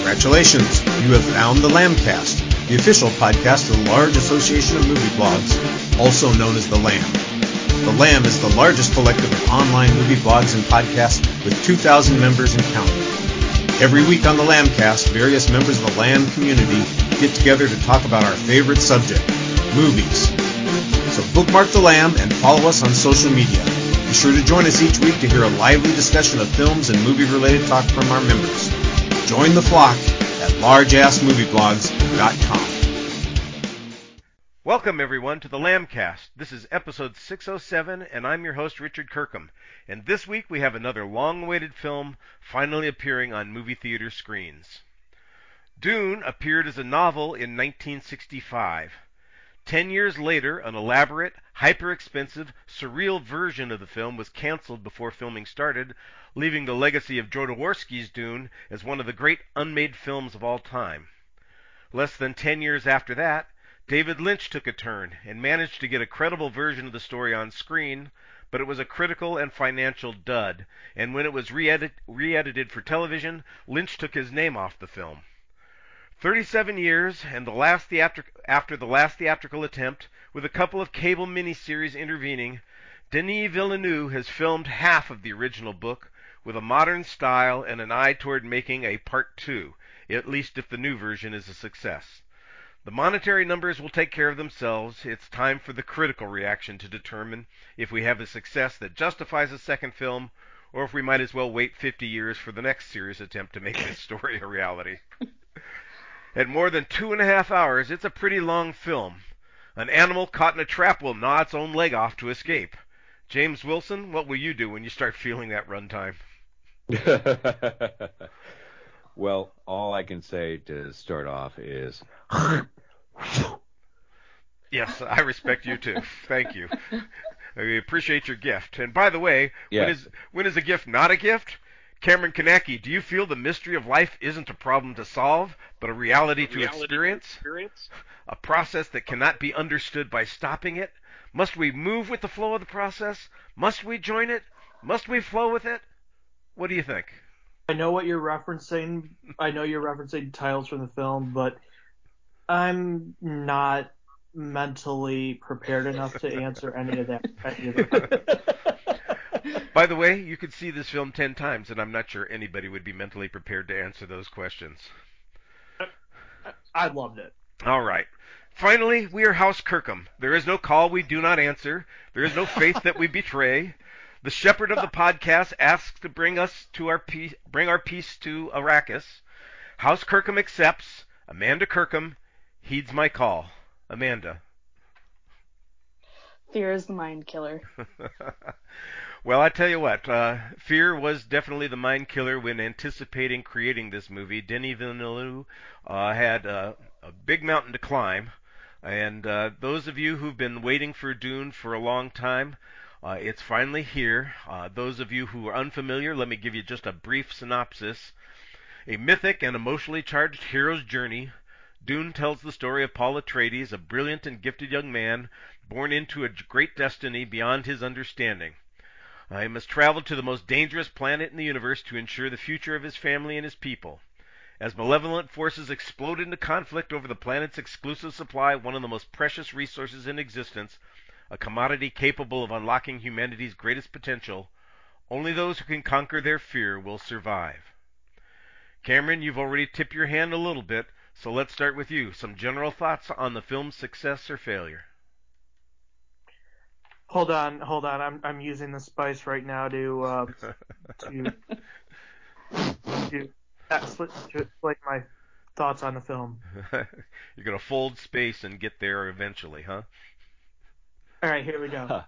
Congratulations! You have found the Lambcast, the official podcast of the large association of movie blogs, also known as the Lamb. The Lamb is the largest collective of online movie blogs and podcasts with 2,000 members and counting. Every week on the Lambcast, various members of the Lamb community get together to talk about our favorite subject, movies. So bookmark the Lamb and follow us on social media. Be sure to join us each week to hear a lively discussion of films and movie-related talk from our members. Join the flock at largeassmovieblogs.com. Welcome, everyone, to the Lambcast. This is episode 607, and I'm your host, Richard Kirkham. And this week we have another long-awaited film finally appearing on movie theater screens. Dune appeared as a novel in 1965. 10 years later, an elaborate, hyper-expensive, surreal version of the film was canceled before filming started, leaving the legacy of Jodorowsky's Dune as one of the great unmade films of all time. Less than 10 years after that, David Lynch took a turn and managed to get a credible version of the story on screen, but it was a critical and financial dud, and when it was re-edited for television, Lynch took his name off the film. 37 years, and after the last theatrical attempt, with a couple of cable miniseries intervening, Denis Villeneuve has filmed half of the original book with a modern style and an eye toward making a part two, at least if the new version is a success. The monetary numbers will take care of themselves. It's time for the critical reaction to determine if we have a success that justifies a second film, or if we might as well wait 50 years for the next serious attempt to make this story a reality. At more than 2.5 hours, it's a pretty long film. An animal caught in a trap will gnaw its own leg off to escape. James Wilson, what will you do when you start feeling that runtime? Well, all I can say to start off is... Yes, I respect you too. Thank you. I appreciate your gift. And by the way, yes. when is a gift not a gift? Cameron Kanaki, do you feel the mystery of life isn't a problem to solve, but a reality to experience? A process that cannot be understood by stopping it? Must we move with the flow of the process? Must we join it? Must we flow with it? What do you think? I know what you're referencing. I know you're referencing titles from the film, but I'm not mentally prepared enough to answer any of that. By the way, you could see this film 10 times, and I'm not sure anybody would be mentally prepared to answer those questions. I loved it. All right. Finally, we are House Kirkham. There is no call we do not answer. There is no faith that we betray. The shepherd of the podcast asks to bring our peace to Arrakis. House Kirkham accepts. Amanda Kirkham heeds my call. Amanda. Fear is the mind killer. Well, I tell you what, fear was definitely the mind killer when anticipating creating this movie. Denis Villeneuve had a big mountain to climb, and those of you who've been waiting for Dune for a long time, it's finally here. Those of you who are unfamiliar, let me give you just a brief synopsis. A mythic and emotionally charged hero's journey, Dune tells the story of Paul Atreides, a brilliant and gifted young man born into a great destiny beyond his understanding. He must travel to the most dangerous planet in the universe to ensure the future of his family and his people. As malevolent forces explode into conflict over the planet's exclusive supply, one of the most precious resources in existence, a commodity capable of unlocking humanity's greatest potential, only those who can conquer their fear will survive. Cameron, you've already tipped your hand a little bit, so let's start with you. Some general thoughts on the film's success or failure? Hold on. I'm using the spice right now to like my thoughts on the film. You're gonna fold space and get there eventually, huh? All right, here we go.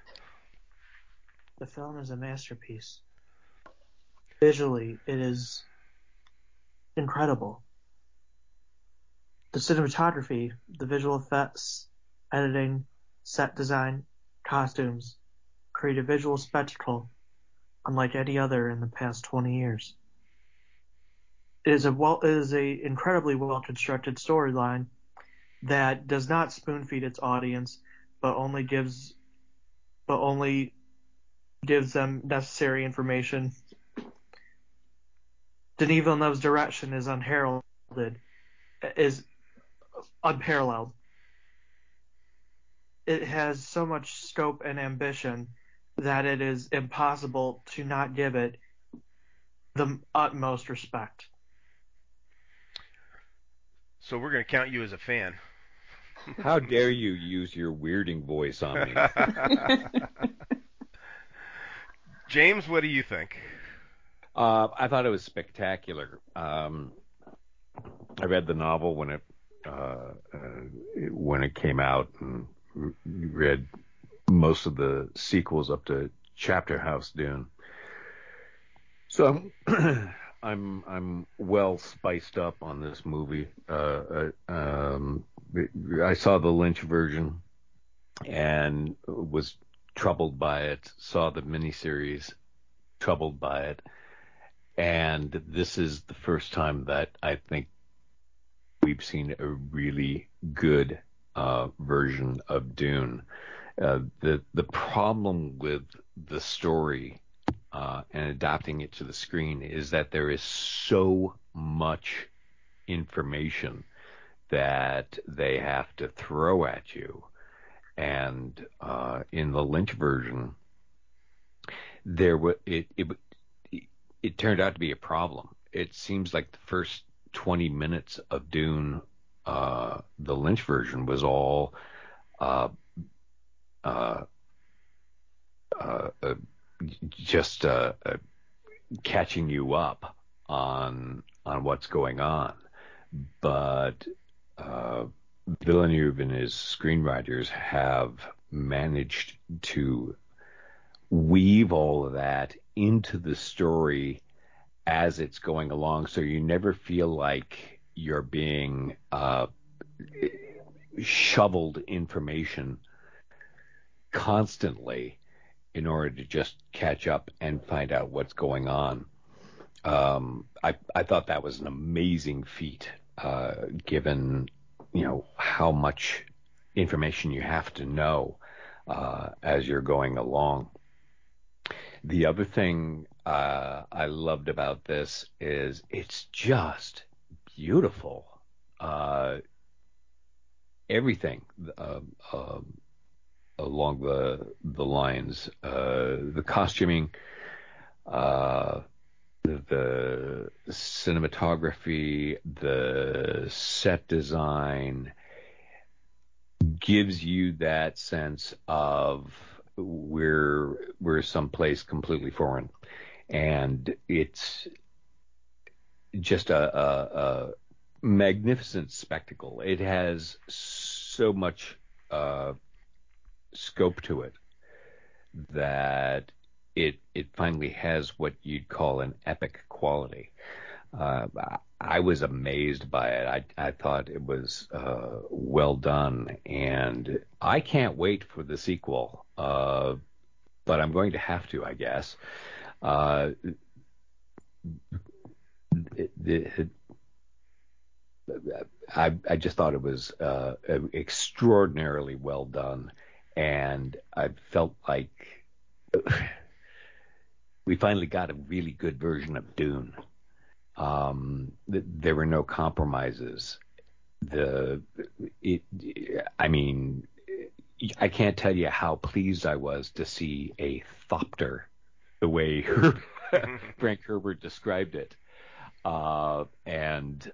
The film is a masterpiece. Visually, it is incredible. The cinematography, the visual effects, editing, set design, costumes create a visual spectacle unlike any other in the past 20 years. It is a incredibly well constructed storyline that does not spoon feed its audience, but only gives them necessary information Denis Villeneuve's direction is unparalleled. It has so much scope and ambition that it is impossible to not give it the utmost respect. So we're going to count you as a fan. How dare you use your weirding voice on me? James, what do you think? I thought it was spectacular. I read the novel when it came out, and read most of the sequels up to Chapter House Dune. So I'm well spiced up on this movie. I saw the Lynch version and was troubled by it. Saw the miniseries, troubled by it. And this is the first time that I think we've seen a really good version of Dune. The problem with the story and adapting it to the screen is that there is so much information that they have to throw at you. And in the Lynch version, it turned out to be a problem. It seems like the first 20 minutes of Dune, the Lynch version, was all just catching you up on what's going on. But Villeneuve and his screenwriters have managed to weave all of that into the story as it's going along, so you never feel like you're being shoveled information constantly in order to just catch up and find out what's going on. I thought that was an amazing feat, given how much information you have to know as you're going along. The other thing I loved about this is it's just beautiful. Everything along the lines, the costuming, the cinematography, the set design gives you that sense of we're someplace completely foreign, and it's just a magnificent spectacle. It has so much scope to it that it finally has what you'd call an epic quality. I was amazed by it. I thought it was well done, and I can't wait for the sequel. But I'm going to have to, I guess. I just thought it was extraordinarily well done, and I felt like we finally got a really good version of Dune. There were no compromises. I can't tell you how pleased I was to see a thopter, the way Frank Herbert described it. And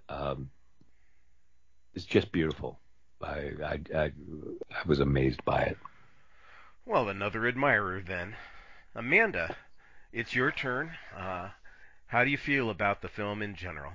it's just beautiful. I was amazed by it. Well, another admirer then. Amanda, it's your turn. How do you feel about the film in general?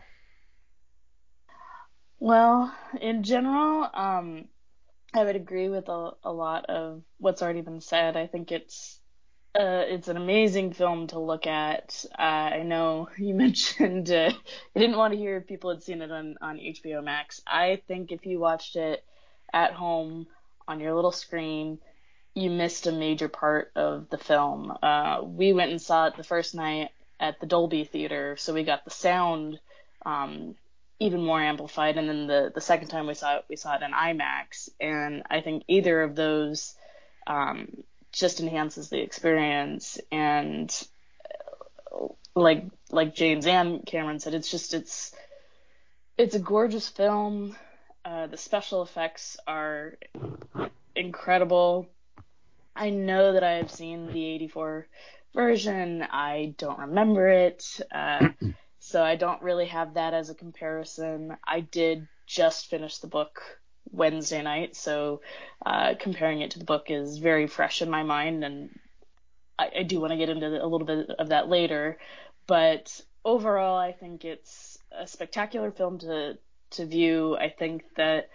Well, in general, I would agree with a lot of what's already been said. I think it's an amazing film to look at. I know you mentioned you didn't want to hear if people had seen it on HBO Max. I think if you watched it at home on your little screen, you missed a major part of the film. We went and saw it the first night at the Dolby Theater, so we got the sound even more amplified, and then the second time we saw it in IMAX, and I think either of those just enhances the experience. And like James and Cameron said, it's a gorgeous film. The special effects are incredible. I know that I have seen the 84 version. I don't remember it. So I don't really have that as a comparison. I did just finish the book Wednesday night, so comparing it to the book is very fresh in my mind, and I do want to get into a little bit of that later. But overall, I think it's a spectacular film to view. I think that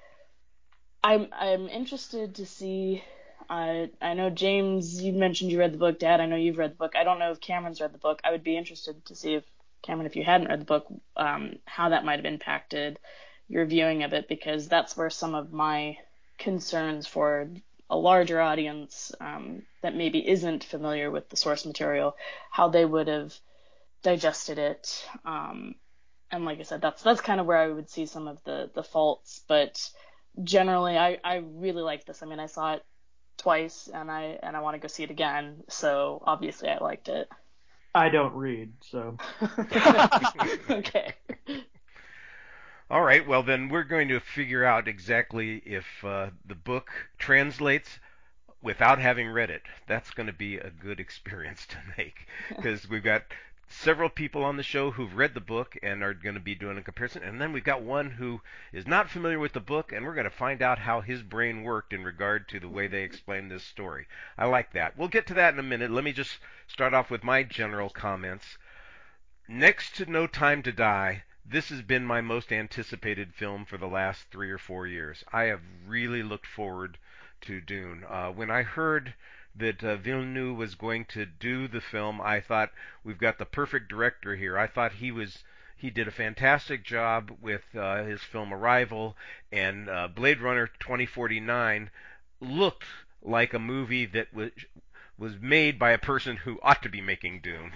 I'm interested to see. I know, James, you mentioned you read the book. Dad, I know you've read the book. I don't know if Cameron's read the book. I would be interested to see if, Cameron, if you hadn't read the book, how that might have impacted your viewing of it, because that's where some of my concerns for a larger audience that maybe isn't familiar with the source material, how they would have digested it. And like I said, that's kind of where I would see some of the faults. But generally, I really like this. I mean, I saw it twice, and I want to go see it again. So obviously, I liked it. I don't read, so. Okay. All right, well then we're going to figure out exactly if the book translates without having read it. That's going to be a good experience to make, because we've got several people on the show who've read the book and are going to be doing a comparison, and then we've got one who is not familiar with the book, and we're going to find out how his brain worked in regard to the way they explain this story. I like that. We'll get to that in a minute. Let me just start off with my general comments. Next to No Time to Die, this has been my most anticipated film for the last 3 or 4 years. I have really looked forward to Dune. When I heard that Villeneuve was going to do the film, I thought, we've got the perfect director here. I thought he did a fantastic job with his film Arrival, and Blade Runner 2049 looked like a movie that was made by a person who ought to be making Dune.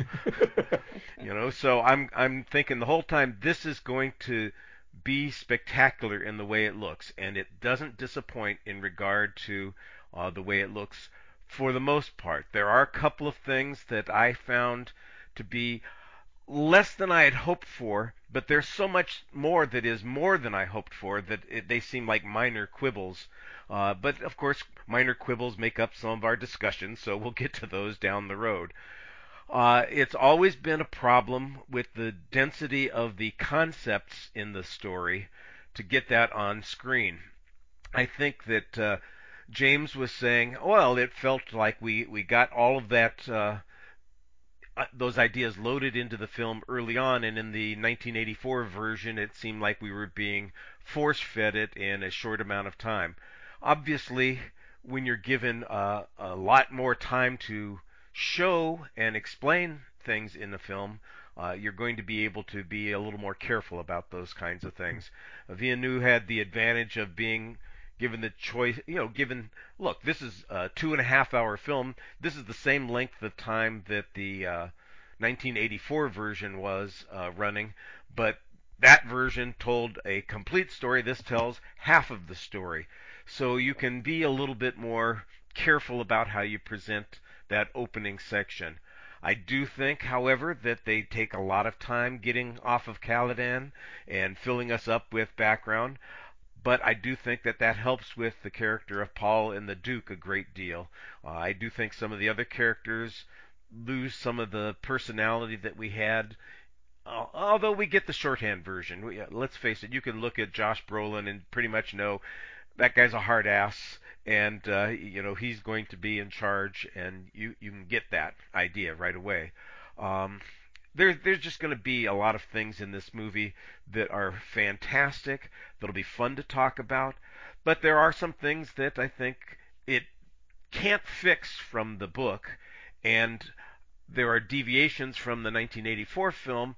So I'm thinking the whole time, this is going to be spectacular in the way it looks, and it doesn't disappoint in regard to the way it looks for the most part. There are a couple of things that I found to be less than I had hoped for, but there's so much more that is more than I hoped for that they seem like minor quibbles. But of course, minor quibbles make up some of our discussions, so we'll get to those down the road. It's always been a problem with the density of the concepts in the story to get that on screen. I think that James was saying, well, it felt like we got all of that those ideas loaded into the film early on, and in the 1984 version, it seemed like we were being force-fed it in a short amount of time. Obviously, when you're given a lot more time to show and explain things in the film, you're going to be able to be a little more careful about those kinds of things. Villeneuve had the advantage of being given the choice, look, this is a 2.5-hour film. This is the same length of time that the 1984 version was running, but that version told a complete story. This tells half of the story. So you can be a little bit more careful about how you present that opening section. I do think, however, that they take a lot of time getting off of Caladan and filling us up with background. But I do think that helps with the character of Paul and the Duke a great deal. I do think some of the other characters lose some of the personality that we had. Although we get the shorthand version. Let's face it, you can look at Josh Brolin and pretty much know that guy's a hard ass, and he's going to be in charge, and you can get that idea right away. There's just going to be a lot of things in this movie that are fantastic, that'll be fun to talk about, but there are some things that I think it can't fix from the book, and there are deviations from the 1984 film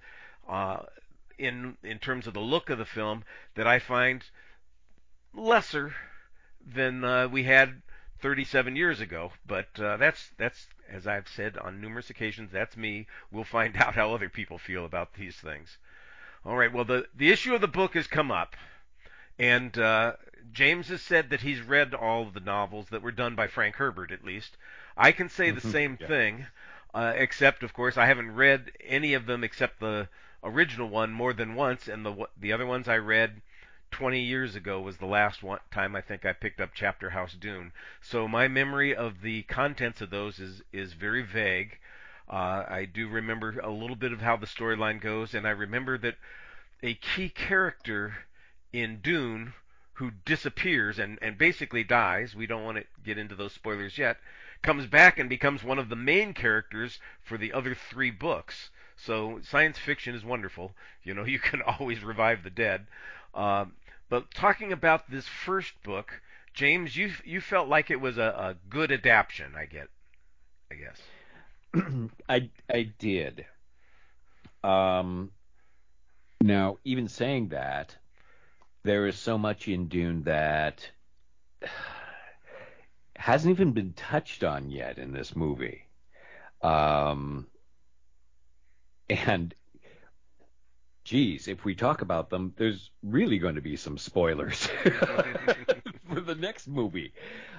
in terms of the look of the film that I find lesser than we had 37 years ago. But that's as I've said on numerous occasions, that's me. We'll find out how other people feel about these things. All right. Well, the issue of the book has come up, and James has said that he's read all of the novels that were done by Frank Herbert, at least. I can say the same thing. except, of course, I haven't read any of them except the original one more than once, and the other ones I read 20 years ago was the last time I think I picked up Chapter House Dune. So my memory of the contents of those is very vague. I do remember a little bit of how the storyline goes, and I remember that a key character in Dune who disappears and basically dies, we don't want to get into those spoilers yet, comes back and becomes one of the main characters for the other three books. So science fiction is wonderful. You know, you can always revive the dead. But talking about this first book, James, you felt like it was a good adaptation, I guess. I did. Now, even saying that, there is so much in Dune that hasn't even been touched on yet in this movie. And geez, if we talk about them, there's really going to be some spoilers for the next movie.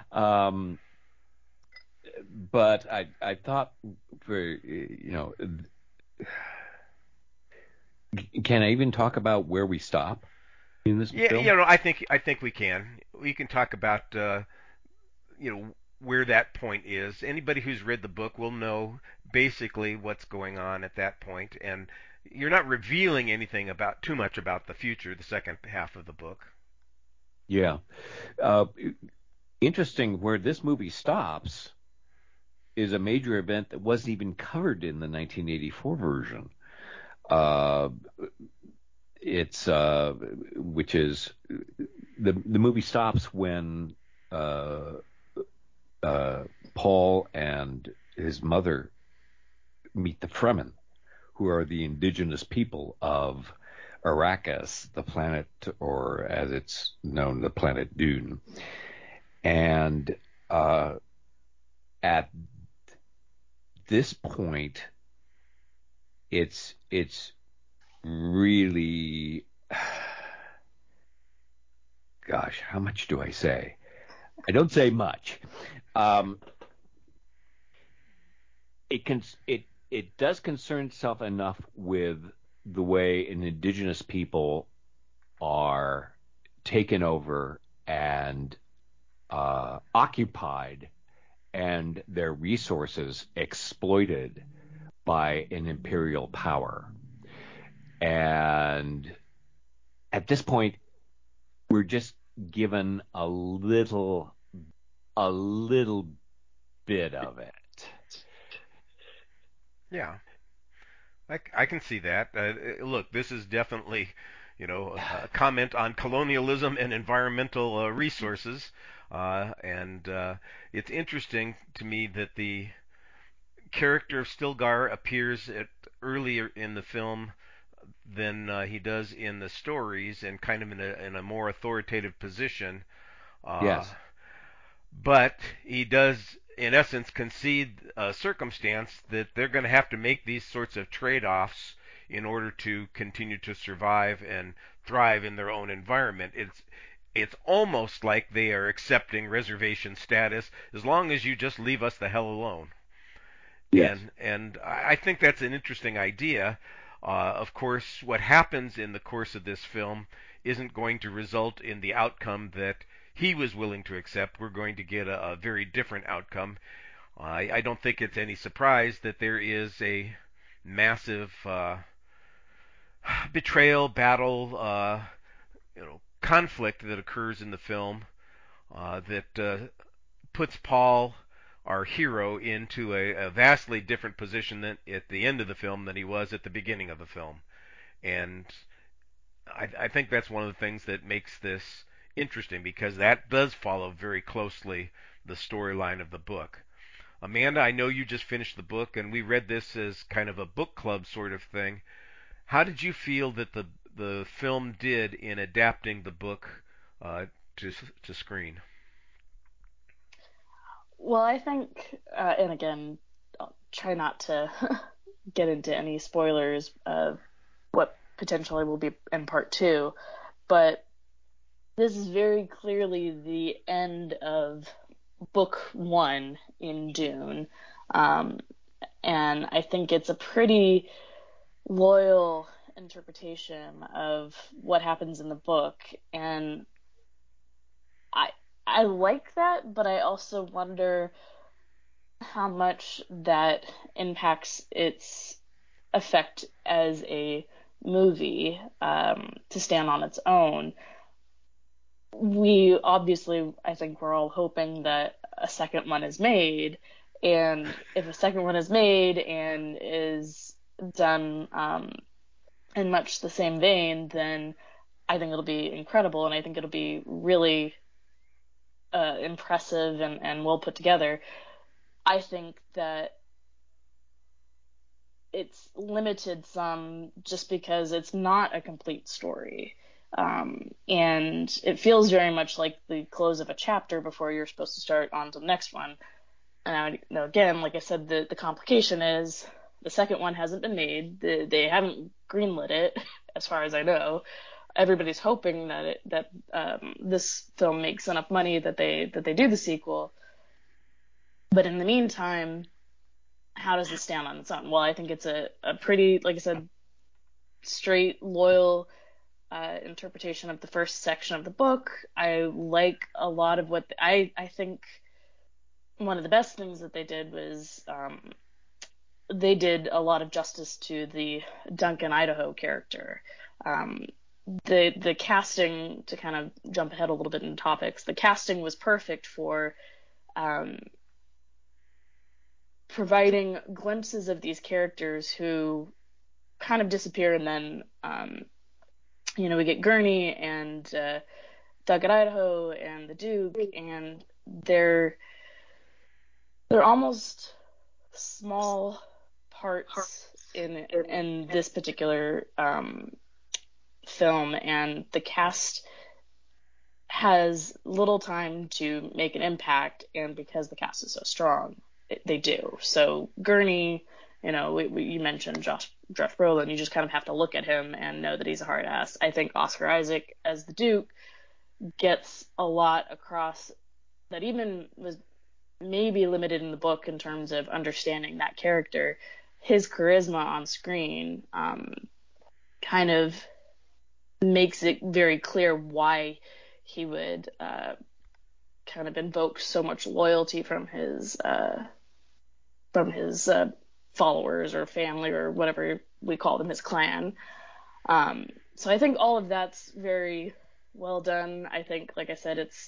But I thought can I even talk about where we stop in this film? Yeah, I think we can. We can talk about where that point is. Anybody who's read the book will know basically what's going on at that point, and you're not revealing anything about too much about the future, the second half of the book. Yeah. Interesting, where this movie stops is a major event that wasn't even covered in the 1984 version. It's which is the movie stops when Paul and his mother meet the Fremen, who are the indigenous people of Arrakis, the planet, or as it's known, the planet Dune. And at this point, it's really, gosh, how much do I say? I don't say much. It does concern itself enough with the way an indigenous people are taken over and occupied, and their resources exploited by an imperial power. And at this point, we're just given a little bit of it. Yeah, I can see that. Look, this is definitely, a comment on colonialism and environmental resources, and it's interesting to me that the character of Stilgar appears earlier in the film than he does in the stories, and kind of in a more authoritative position. Yes. But he does, in essence, concede a circumstance that they're going to have to make these sorts of trade-offs in order to continue to survive and thrive in their own environment. It's almost like they are accepting reservation status as long as you just leave us the hell alone. Yes. And I think that's an interesting idea. Of course, what happens in the course of this film isn't going to result in the outcome that he was willing to accept. We're going to get a very different outcome. I don't think it's any surprise that there is a massive betrayal, battle, conflict that occurs in the film that puts Paul, our hero, into a vastly different position than at the end of the film than he was at the beginning of the film. And I think that's one of the things that makes this interesting, because that does follow very closely the storyline of the book. Amanda, I know you just finished the book, and we read this as kind of a book club sort of thing. How did you feel that the film did in adapting the book to screen? Well, I think, and again, I'll try not to get into any spoilers of what potentially will be in part two, but this is very clearly the end of book one in Dune. And I think it's a pretty loyal interpretation of what happens in the book. And I like that, but I also wonder how much that impacts its effect as a movie, to stand on its own. We obviously, I think we're all hoping that a second one is made, and if a second one is made and is done in much the same vein, then I think it'll be incredible, and I think it'll be really impressive and well put together. I think that it's limited some just because it's not a complete story. And it feels very much like the close of a chapter before you're supposed to start on to the next one. And again, like I said, the complication is the second one hasn't been made. They haven't greenlit it, as far as I know. Everybody's hoping that this film makes enough money that they do the sequel. But in the meantime, how does it stand on its own? Well, I think it's a pretty, like I said, straight, loyal interpretation of the first section of the book. I like a lot of what I think one of the best things that they did was they did a lot of justice to the Duncan Idaho character. The casting, to kind of jump ahead a little bit in topics, the casting was perfect for providing glimpses of these characters who kind of disappear, and then we get Gurney and Doug at Idaho and the Duke, and they're almost small parts in this particular film, and the cast has little time to make an impact, and because the cast is so strong, they do. So Gurney, you mentioned Josh Brolin. You just kind of have to look at him and know that he's a hard ass. I think Oscar Isaac as the Duke gets a lot across that even was maybe limited in the book in terms of understanding that character. His charisma on screen kind of makes it very clear why he would kind of invoke so much loyalty from his followers or family or whatever we call them, his clan. So I think all of that's very well done. I think, like I said, it's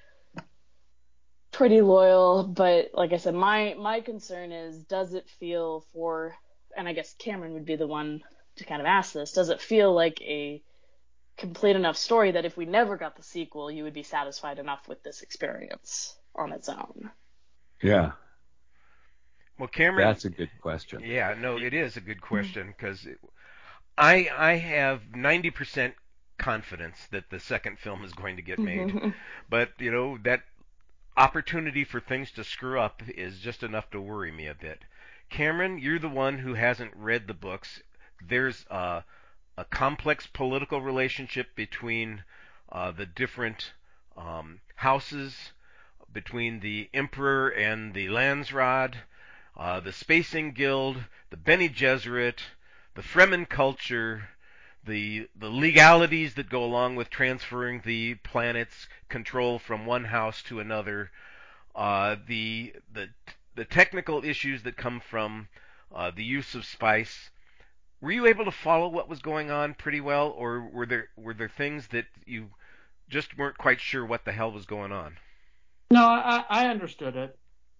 pretty loyal, but like I said, my concern is, does it feel and I guess Cameron would be the one to kind of ask this, does it feel like a complete enough story that if we never got the sequel, you would be satisfied enough with this experience on its own? Yeah. Well, Cameron, that's a good question. Yeah, no, it is a good question, because I have 90% confidence that the second film is going to get made. But, that opportunity for things to screw up is just enough to worry me a bit. Cameron, you're the one who hasn't read the books. There's a complex political relationship between the different houses, between the Emperor and the Landsraad, the Spacing Guild, the Bene Gesserit, the Fremen culture, the legalities that go along with transferring the planet's control from one house to another, the technical issues that come from the use of spice. Were you able to follow what was going on pretty well, or were there things that you just weren't quite sure what the hell was going on? No, I understood it.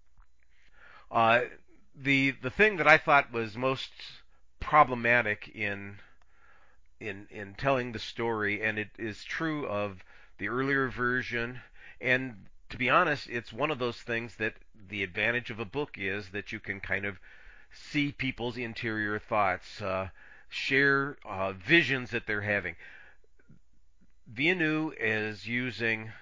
The thing that I thought was most problematic in telling the story, and it is true of the earlier version, and to be honest, it's one of those things that the advantage of a book is that you can kind of see people's interior thoughts, share visions that they're having. Villeneuve is using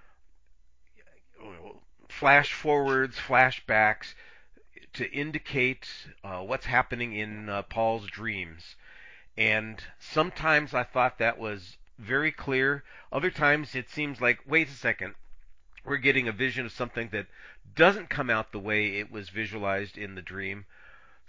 flash forwards, flashbacks to indicate what's happening in Paul's dreams. And sometimes I thought that was very clear. Other times it seems like, wait a second, we're getting a vision of something that doesn't come out the way it was visualized in the dream.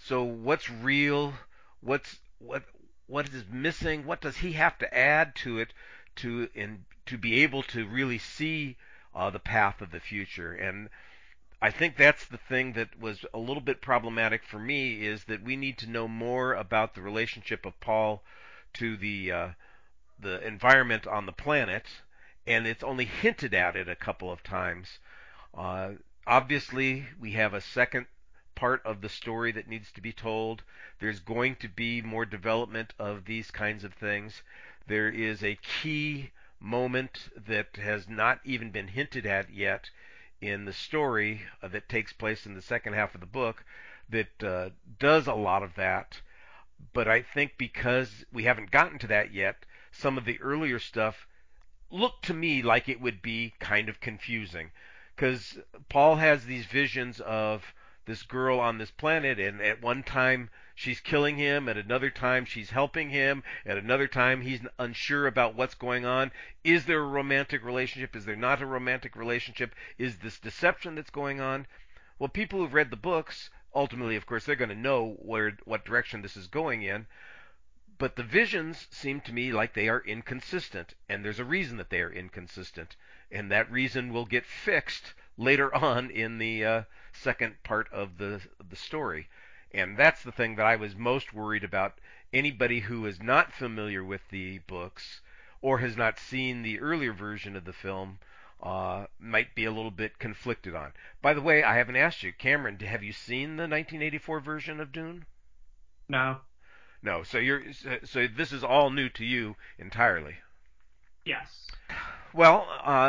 So what's real? What's what is missing? What does he have to add to it to be able to really see the path of the future? And I think that's the thing that was a little bit problematic for me, is that we need to know more about the relationship of Paul to the environment on the planet, and it's only hinted at it a couple of times. Uh, Obviously, we have a second part of the story that needs to be told. There's going to be more development of these kinds of things. There is a key moment that has not even been hinted at yet in the story that takes place in the second half of the book that does a lot of that. But I think because we haven't gotten to that yet, some of the earlier stuff looked to me like it would be kind of confusing, because Paul has these visions of this girl on this planet, and at one time she's killing him, at another time she's helping him, at another time he's unsure about what's going on. Is there a romantic relationship? Is there not a romantic relationship? Is this deception that's going on? Well, people who've read the books, ultimately, of course, they're going to know what direction this is going in. But the visions seem to me like they are inconsistent, and there's a reason that they are inconsistent, and that reason will get fixed later on in the second part of the story. And that's the thing that I was most worried about. Anybody who is not familiar with the books or has not seen the earlier version of the film might be a little bit conflicted on. By the way, I haven't asked you, Cameron, have you seen the 1984 version of Dune? No. No, so this is all new to you entirely. Yes. Well,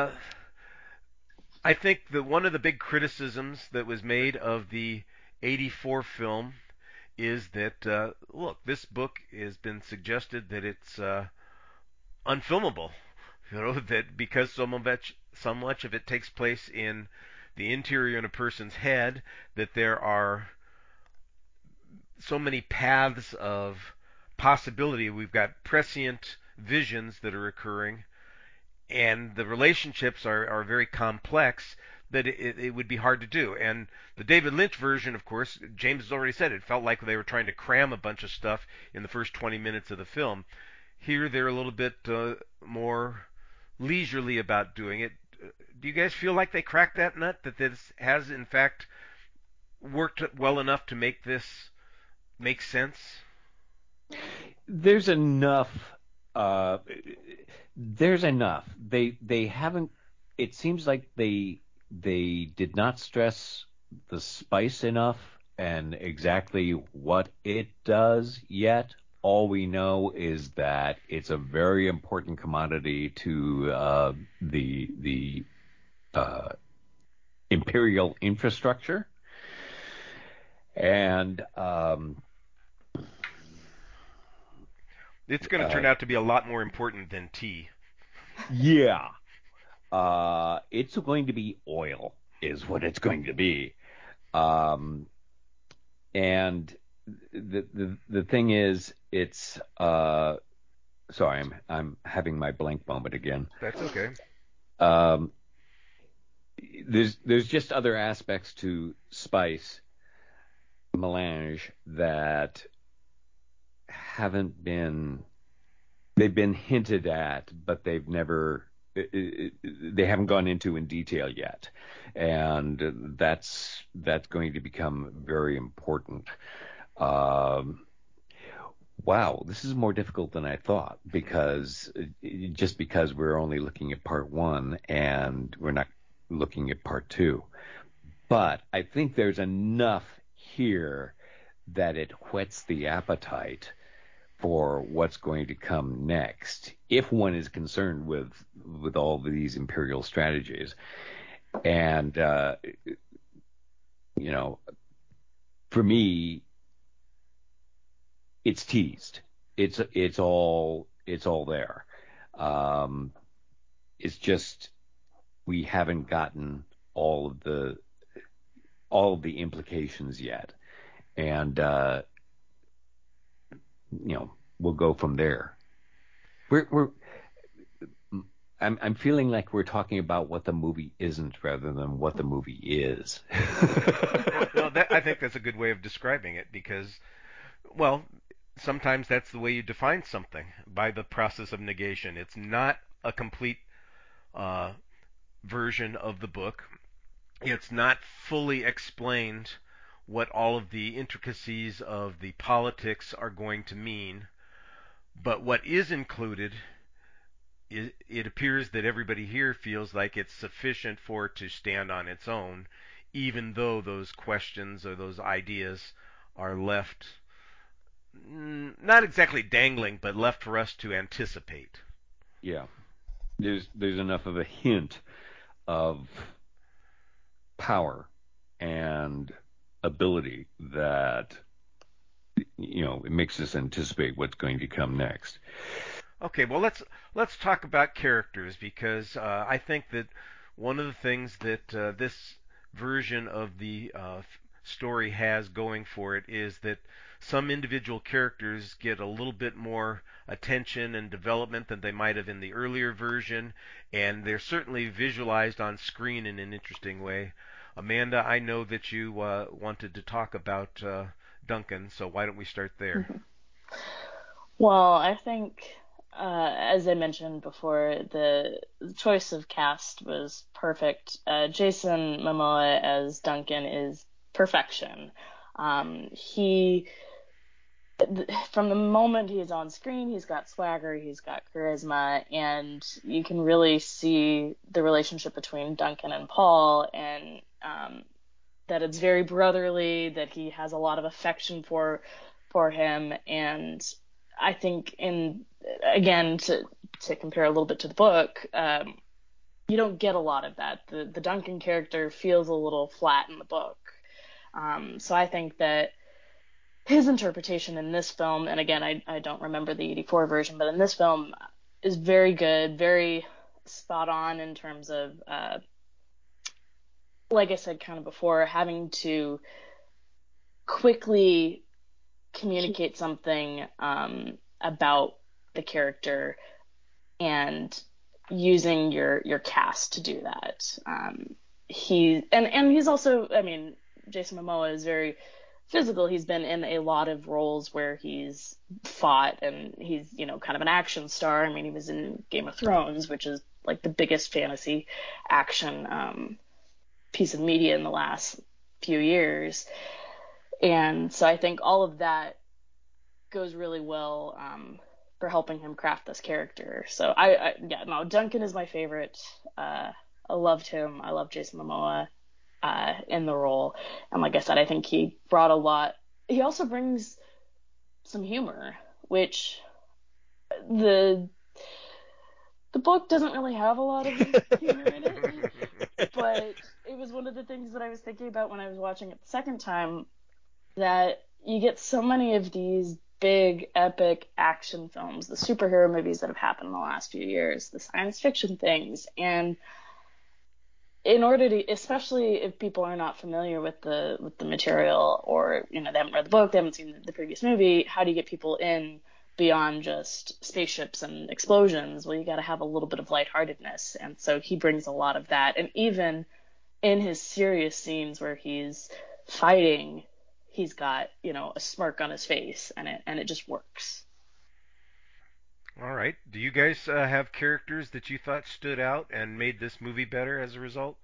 I think that one of the big criticisms that was made of the '84 film is that look, this book has been suggested that it's unfilmable. You know, that because so much of it takes place in the interior in a person's head, that there are so many paths of possibility. We've got prescient visions that are occurring, and the relationships are very complex, that it would be hard to do. And the David Lynch version, of course, James has already said, it felt like they were trying to cram a bunch of stuff in the first 20 minutes of the film. Here, they're a little bit more leisurely about doing it. Do you guys feel like they cracked that nut, that this has, in fact, worked well enough to make this make sense? There's enough. Uh, there's enough. They haven't. It seems like they did not stress the spice enough and exactly what it does yet. All we know is that it's a very important commodity to the imperial infrastructure, and It's going to turn out to be a lot more important than tea. yeah, it's going to be oil, is what it's going to be. Um, and the thing is, it's sorry, I'm having my blank moment again. That's okay. Um, there's just other aspects to spice melange that haven't been they've been hinted at, but they haven't gone into in detail yet, and that's going to become very important. Um, wow, this is more difficult than I thought, because we're only looking at part one and we're not looking at part two. But I think there's enough here that it whets the appetite for what's going to come next, if one is concerned with all of these imperial strategies. And you know, for me, it's teased. It's all there. It's just we haven't gotten all of the implications yet, and we'll go from there. We're I'm feeling like we're talking about what the movie isn't rather than what the movie is. Well, I think that's a good way of describing it because, well, sometimes that's the way you define something by the process of negation. It's not a complete uh, version of the book. It's not fully explained what all of the intricacies of the politics are going to mean, but what is included, it appears that everybody here feels like it's sufficient for it to stand on its own, even though those questions or those ideas are left not exactly dangling, but left for us to anticipate. Yeah, there's enough of a hint of power and ability that it makes us anticipate what's going to come next. Okay, well let's talk about characters because I think that one of the things that this version of the story has going for it is that some individual characters get a little bit more attention and development than they might have in the earlier version, and they're certainly visualized on screen in an interesting way. Amanda, I know that you wanted to talk about Duncan, so why don't we start there? Well, I think, as I mentioned before, the choice of cast was perfect. Jason Momoa as Duncan is perfection. He, from the moment he's on screen, he's got swagger, he's got charisma, and you can really see the relationship between Duncan and Paul, and that it's very brotherly, that he has a lot of affection for him, and I think again to compare a little bit to the book, you don't get a lot of that. The Duncan character feels a little flat in the book, so I think that his interpretation in this film, and again I don't remember the '84 version, but in this film is very good, very spot on in terms of like I said kind of before, having to quickly communicate something about the character and using your cast to do that. He's also, I mean, Jason Momoa is very physical. He's been in a lot of roles where he's fought, and he's kind of an action star. I mean, he was in Game of Thrones, which is like the biggest fantasy action piece of media in the last few years. And so I think all of that goes really well for helping him craft this character. So Duncan is my favorite. I loved him. I love Jason Momoa in the role. And like I said, I think he brought a lot. He also brings some humor, which the book doesn't really have a lot of humor in it. But it was one of the things that I was thinking about when I was watching it the second time, that you get so many of these big epic action films, the superhero movies that have happened in the last few years, the science fiction things, and in order to, especially if people are not familiar with the material, or they haven't read the book, they haven't seen the previous movie, how do you get people in beyond just spaceships and explosions? Well, you got to have a little bit of lightheartedness, and so he brings a lot of that. And even in his serious scenes where he's fighting, he's got a smirk on his face, and it just works. All right. Do you guys have characters that you thought stood out and made this movie better as a result?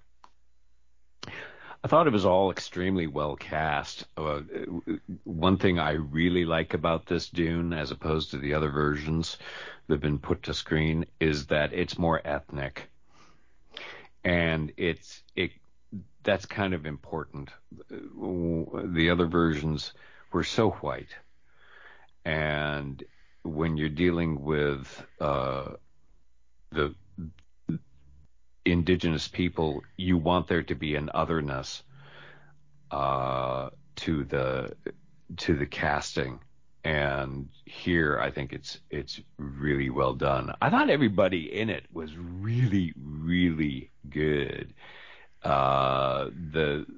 I thought it was all extremely well cast. One thing I really like about this Dune, as opposed to the other versions that have been put to screen, is that it's more ethnic, and that's kind of important. The other versions were so white, and when you're dealing with the indigenous people, you want there to be an otherness to the casting, and here I think it's really well done. I thought everybody in it was really, really good. The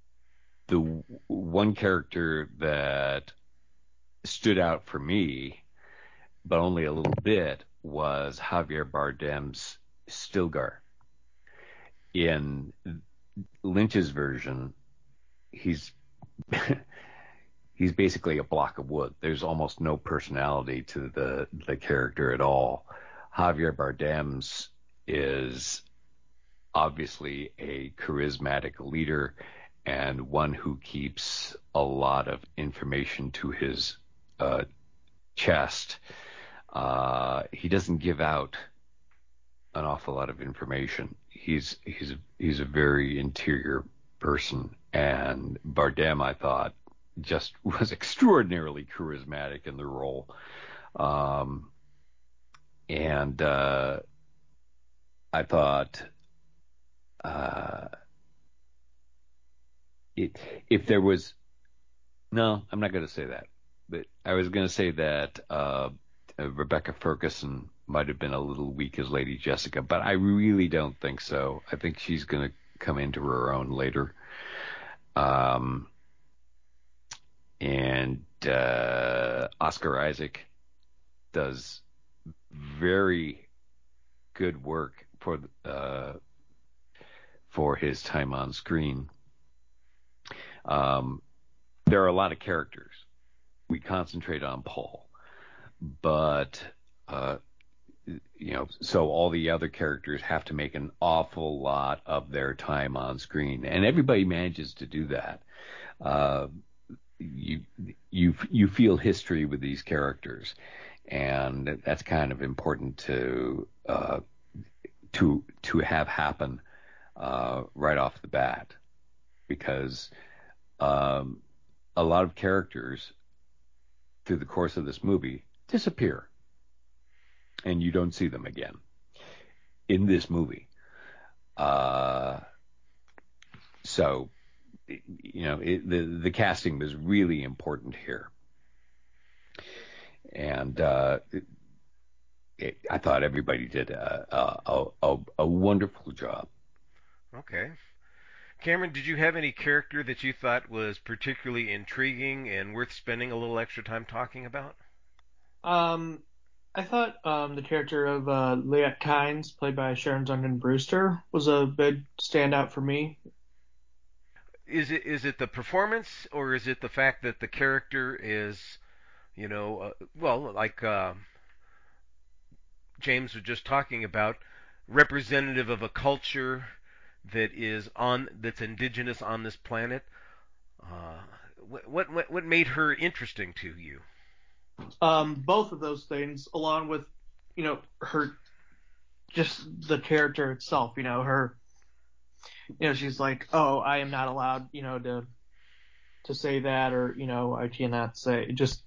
one character that stood out for me, but only a little bit, was Javier Bardem's Stilgar. In Lynch's version, he's he's basically a block of wood. There's almost no personality to the character at all. Javier Bardem's is obviously a charismatic leader and one who keeps a lot of information to his chest. He doesn't give out an awful lot of information. He's a very interior person, and Bardem, I thought, just was extraordinarily charismatic in the role. And I thought if there was no, I'm not going to say that, but I was going to say that Rebecca Ferguson might have been a little weak as Lady Jessica, but I really don't think so. I think she's going to come into her own later. And Oscar Isaac does very good work for his time on screen. There are a lot of characters. We concentrate on Paul, but so all the other characters have to make an awful lot of their time on screen, and everybody manages to do that. You feel history with these characters, and that's kind of important to have happen right off the bat, because a lot of characters through the course of this movie disappear, and you don't see them again in this movie. So, the casting was really important here, and I thought everybody did a wonderful job. Okay. Cameron, did you have any character that you thought was particularly intriguing and worth spending a little extra time talking about? I thought the character of Liette Kynes, played by Sharon Zundin Brewster, was a big standout for me. Is it the performance, or is it the fact that the character is, like James was just talking about, representative of a culture that's indigenous on this planet? What made her interesting to you? Both of those things, along with, her, just the character itself, her, she's like, oh, I am not allowed, to say that, or, I cannot say, just,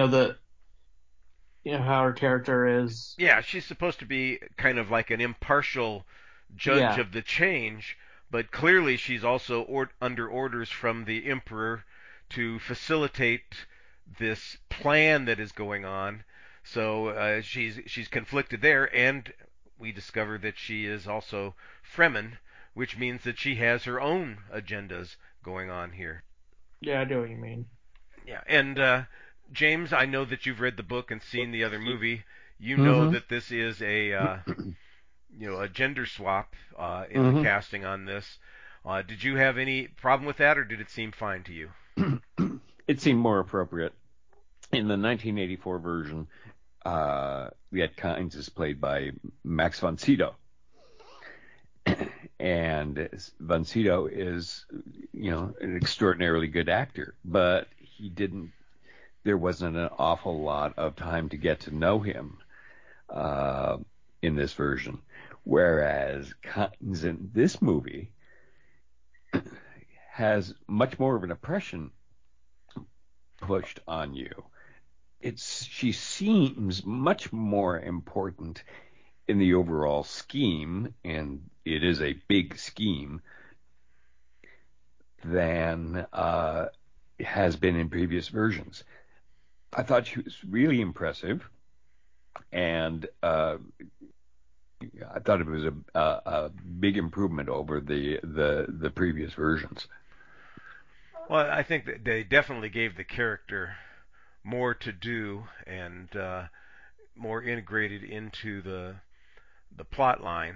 how her character is. Yeah, she's supposed to be kind of like an impartial judge of the change, but clearly she's also under orders from the emperor to facilitate this plan that is going on. So she's conflicted there, and we discover that she is also Fremen, which means that she has her own agendas going on here. Yeah, I know what you mean. Yeah, and James, I know that you've read the book and seen the other movie. You know Mm-hmm. that this is a gender swap in the casting on this. Did you have any problem with that, or did it seem fine to you? It seemed more appropriate. In the 1984 version, Liette Kynes is played by Max von Sydow. And von Sydow is, an extraordinarily good actor, but there wasn't an awful lot of time to get to know him in this version. Whereas Kynes in this movie has much more of an impression pushed on you. She seems much more important in the overall scheme, and it is a big scheme, than has been in previous versions. I thought she was really impressive, and I thought it was a big improvement over the previous versions. Well, I think that they definitely gave the character more to do and more integrated into the plot line.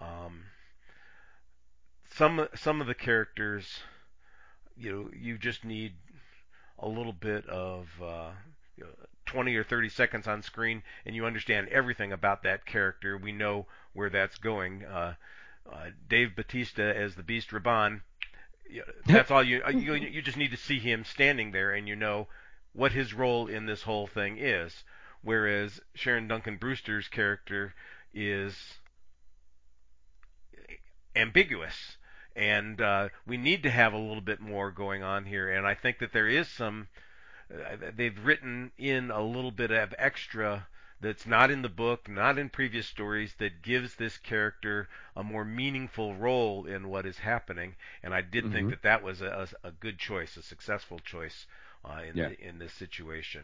Some of the characters, you just need a little bit of 20 or 30 seconds on screen, and you understand everything about that character. We know where that's going. Dave Bautista as the Beast Raban. That's all you just need to see him standing there, and you know what his role in this whole thing is. Whereas Sharon Duncan Brewster's character is ambiguous, and we need to have a little bit more going on here. And I think that there is some. They've written in a little bit of extra that's not in the book, not in previous stories, that gives this character a more meaningful role in what is happening. And I did think that that was a good choice, a successful choice in this situation.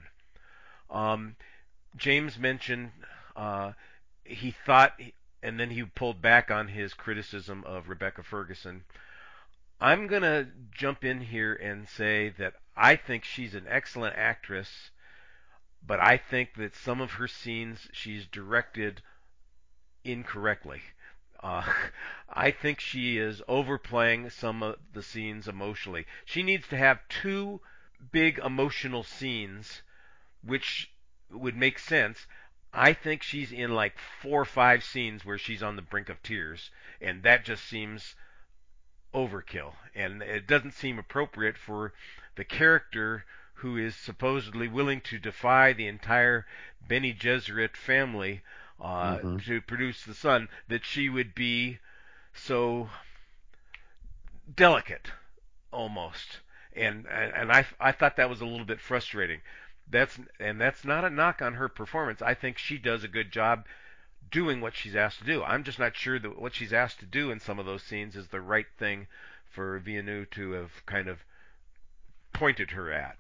James mentioned he thought, and then he pulled back on his criticism of Rebecca Ferguson. I'm going to jump in here and say that I think she's an excellent actress, but I think that some of her scenes she's directed incorrectly. I think she is overplaying some of the scenes emotionally. She needs to have two big emotional scenes, which would make sense. I think she's in like 4 or 5 scenes where she's on the brink of tears, and that just seems overkill, and it doesn't seem appropriate for the character who is supposedly willing to defy the entire Bene Gesserit family to produce the son, that she would be so delicate almost. And I thought that was a little bit frustrating. That's not a knock on her performance. I think she does a good job doing what she's asked to do. I'm just not sure that what she's asked to do in some of those scenes is the right thing for Villeneuve to have kind of pointed her at.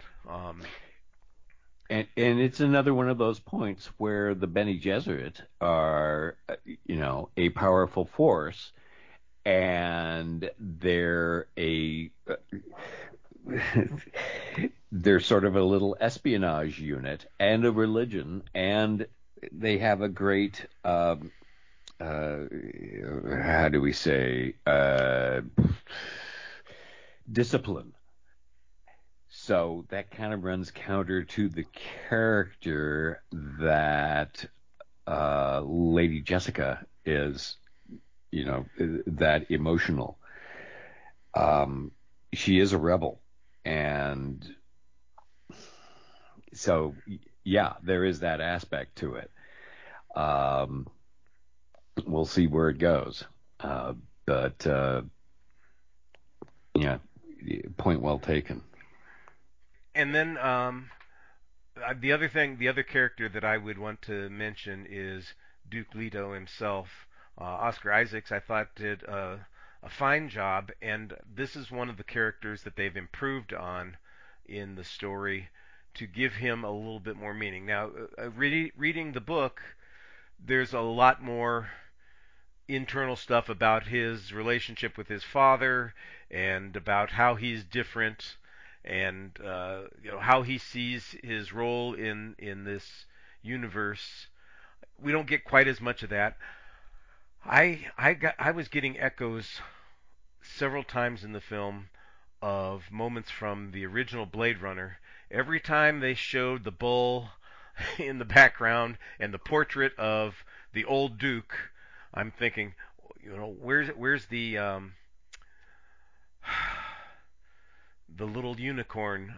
And it's another one of those points where the Bene Gesserit are, a powerful force, and they're they're sort of a little espionage unit and a religion, and they have a great how do we say discipline. So that kind of runs counter to the character that Lady Jessica is, that emotional. She is a rebel, and so yeah, there is that aspect to it. We'll see where it goes, but yeah, point well taken. And then the other character that I would want to mention is Duke Leto himself. Oscar Isaacs, I thought, did a fine job, and this is one of the characters that they've improved on in the story to give him a little bit more meaning. Now, reading the book, there's a lot more internal stuff about his relationship with his father and about how he's different, and how he sees his role in this universe. We don't get quite as much of that. I was getting echoes several times in the film of moments from the original Blade Runner. Every time they showed the bull in the background and the portrait of the old Duke, I'm thinking, where's the little unicorn?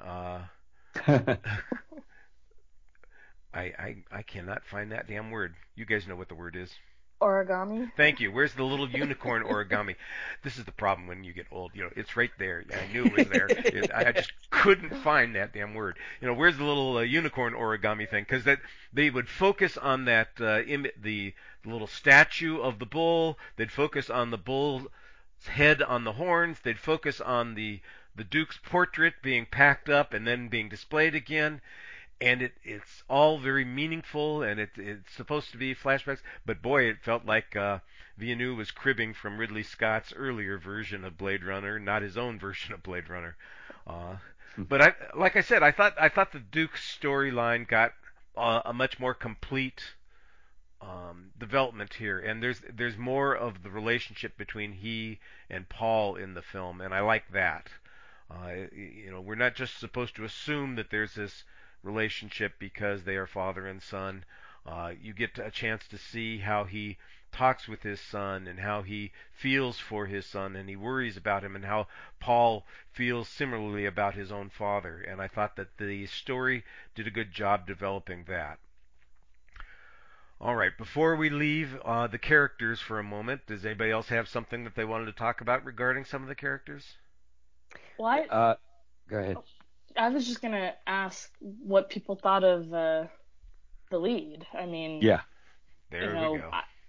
I cannot find that damn word. You guys know what the word is. Origami. Thank you. Where's the little unicorn origami? This is the problem when you get old. It's right there. I knew it was there. I just couldn't find that damn word. Where's the little unicorn origami thing? Because that they would focus on that the little statue of the bull. They'd focus on the bull's head on the horns. They'd focus on the Duke's portrait being packed up and then being displayed again. And it's all very meaningful, and it's supposed to be flashbacks, but boy, it felt like Villeneuve was cribbing from Ridley Scott's earlier version of Blade Runner, not his own version of Blade Runner. But like I said, I thought the Duke's storyline got a much more complete development here, and there's more of the relationship between he and Paul in the film, and I like that. We're not just supposed to assume that there's this relationship because they are father and son. You get a chance to see how he talks with his son and how he feels for his son and he worries about him, and how Paul feels similarly about his own father. And I thought that the story did a good job developing that. All right, before we leave the characters for a moment, does anybody else have something that they wanted to talk about regarding some of the characters? Well, Go ahead. I was just going to ask what people thought of the lead. I mean, Yeah. There we go.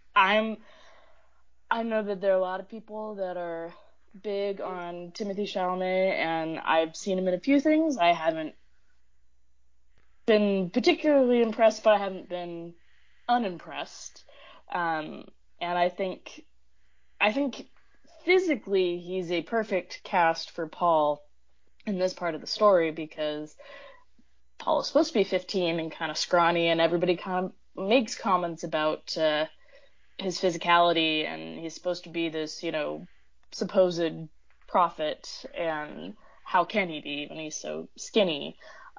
I know that there are a lot of people that are big on Timothée Chalamet, and I've seen him in a few things. I haven't been particularly impressed, but I haven't been unimpressed. And I think physically he's a perfect cast for Paul in this part of the story, because Paul is supposed to be 15 and kind of scrawny, and everybody kind of makes comments about his physicality, and he's supposed to be this, supposed prophet, and how can he be when he's so skinny?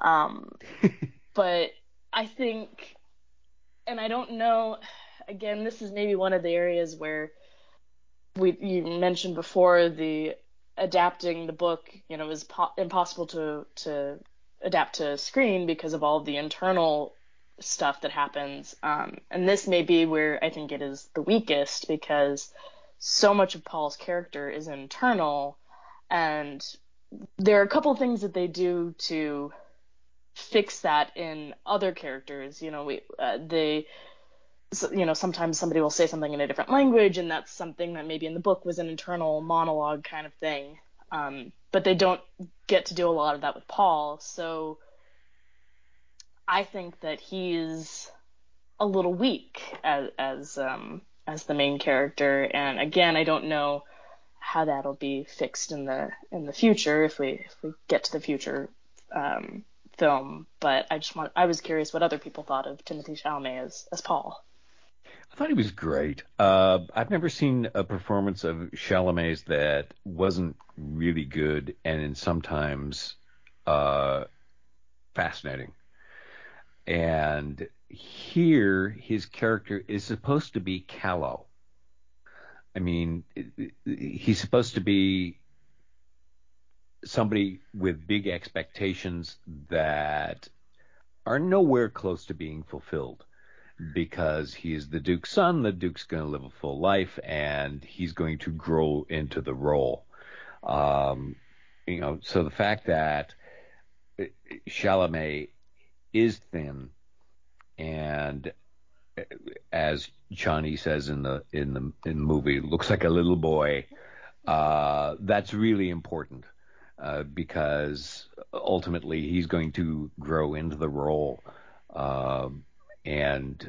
But I think, and I don't know, again, this is maybe one of the areas where you mentioned before, the adapting the book, is impossible to adapt to screen because of all the internal stuff that happens. And this may be where I think it is the weakest, because so much of Paul's character is internal, and there are a couple things that they do to fix that in other characters. Sometimes somebody will say something in a different language, and that's something that maybe in the book was an internal monologue kind of thing. But they don't get to do a lot of that with Paul. So I think that he's a little weak as the main character. And again, I don't know how that'll be fixed in the future, if we get to the future film. But I was curious what other people thought of Timothée Chalamet as Paul. I thought he was great. I've never seen a performance of Chalamet's that wasn't really good and sometimes fascinating. And here, his character is supposed to be callow. I mean, he's supposed to be somebody with big expectations that are nowhere close to being fulfilled, because he is the Duke's son. The Duke's going to live a full life, and he's going to grow into the role. So the fact that Chalamet is thin, and as Johnny says in the movie, looks like a little boy. That's really important, because ultimately he's going to grow into the role, and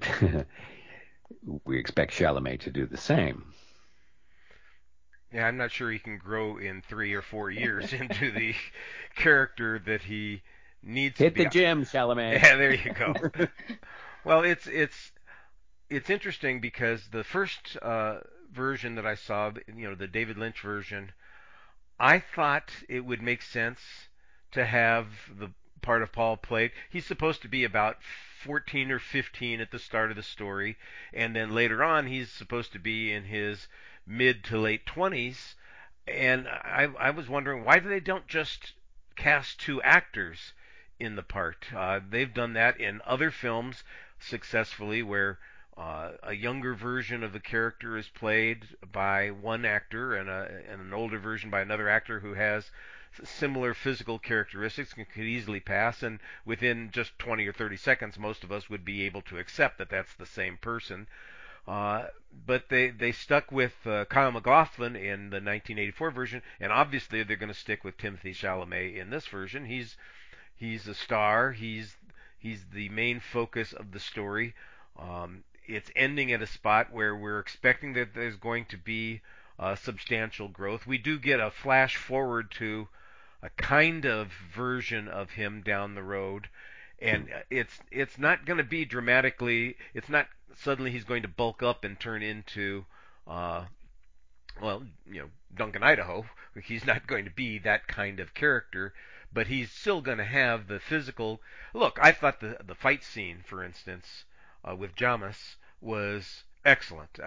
we expect Chalamet to do the same. Yeah, I'm not sure he can grow in 3 or 4 years into the character that he needs Hit to be. the gym, Chalamet. Yeah, there you go. Well, it's interesting because the first version that I saw, the David Lynch version, I thought it would make sense to have the part of Paul played. He's supposed to be about 14 or 15 at the start of the story, and then later on he's supposed to be in his mid to late 20s. And I was wondering, why they don't just cast 2 actors in the part. They've done that in other films successfully, where a younger version of the character is played by one actor, and an older version by another actor who has similar physical characteristics and could easily pass. And within just 20 or 30 seconds, most of us would be able to accept that that's the same person. But they stuck with Kyle MacLachlan in the 1984 version, and obviously they're going to stick with Timothée Chalamet in this version. He's a star. He's the main focus of the story. It's ending at a spot where we're expecting that there's going to be substantial growth. We do get a flash forward to a kind of version of him down the road, And it's not going to be dramatically. It's not suddenly he's going to bulk up and turn into, well, Duncan Idaho. He's not going to be that kind of character, but he's still going to have the physical. Look, I thought the fight scene, for instance, with Jamis was excellent.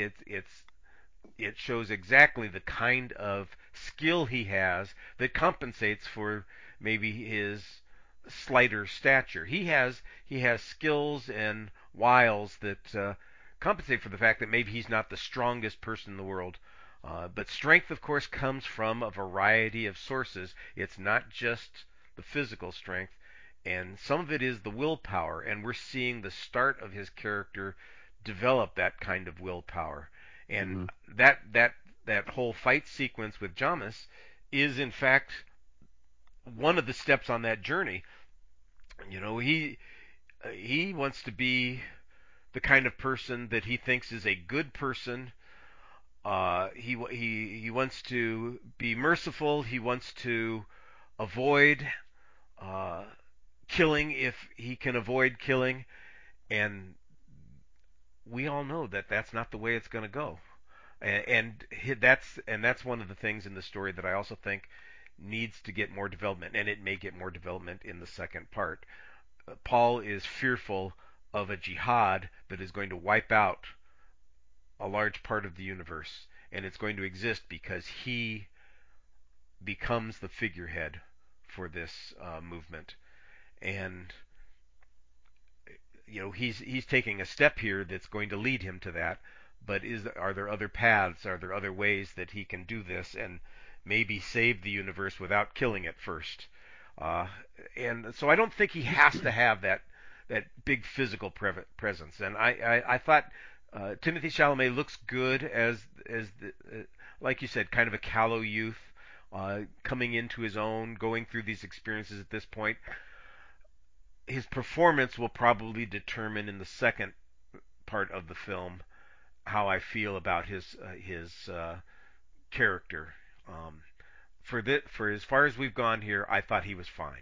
It shows exactly the kind of skill he has that compensates for maybe his slighter stature. He has skills and wiles that compensate for the fact that maybe he's not the strongest person in the world. But strength, of course, comes from a variety of sources. It's not just the physical strength, and some of it is the willpower, and we're seeing the start of his character develop that kind of willpower. And that whole fight sequence with Jamis is, in fact, one of the steps on that journey. He wants to be the kind of person that he thinks is a good person. He wants to be merciful. He wants to avoid killing if he can avoid killing, and we all know that that's not the way it's going to go. And that's one of the things in the story that I also think needs to get more development, and it may get more development in the second part. Paul is fearful of a jihad that is going to wipe out a large part of the universe, and it's going to exist because he becomes the figurehead for this movement. And he's taking a step here that's going to lead him to that. But are there other paths? Are there other ways that he can do this and maybe save the universe without killing it first? And so I don't think he has to have that big physical presence. And I thought Timothy Chalamet looks good as like you said, kind of a callow youth coming into his own, going through these experiences at this point. His performance will probably determine in the second part of the film how I feel about his character. For as far as we've gone here, I thought he was fine.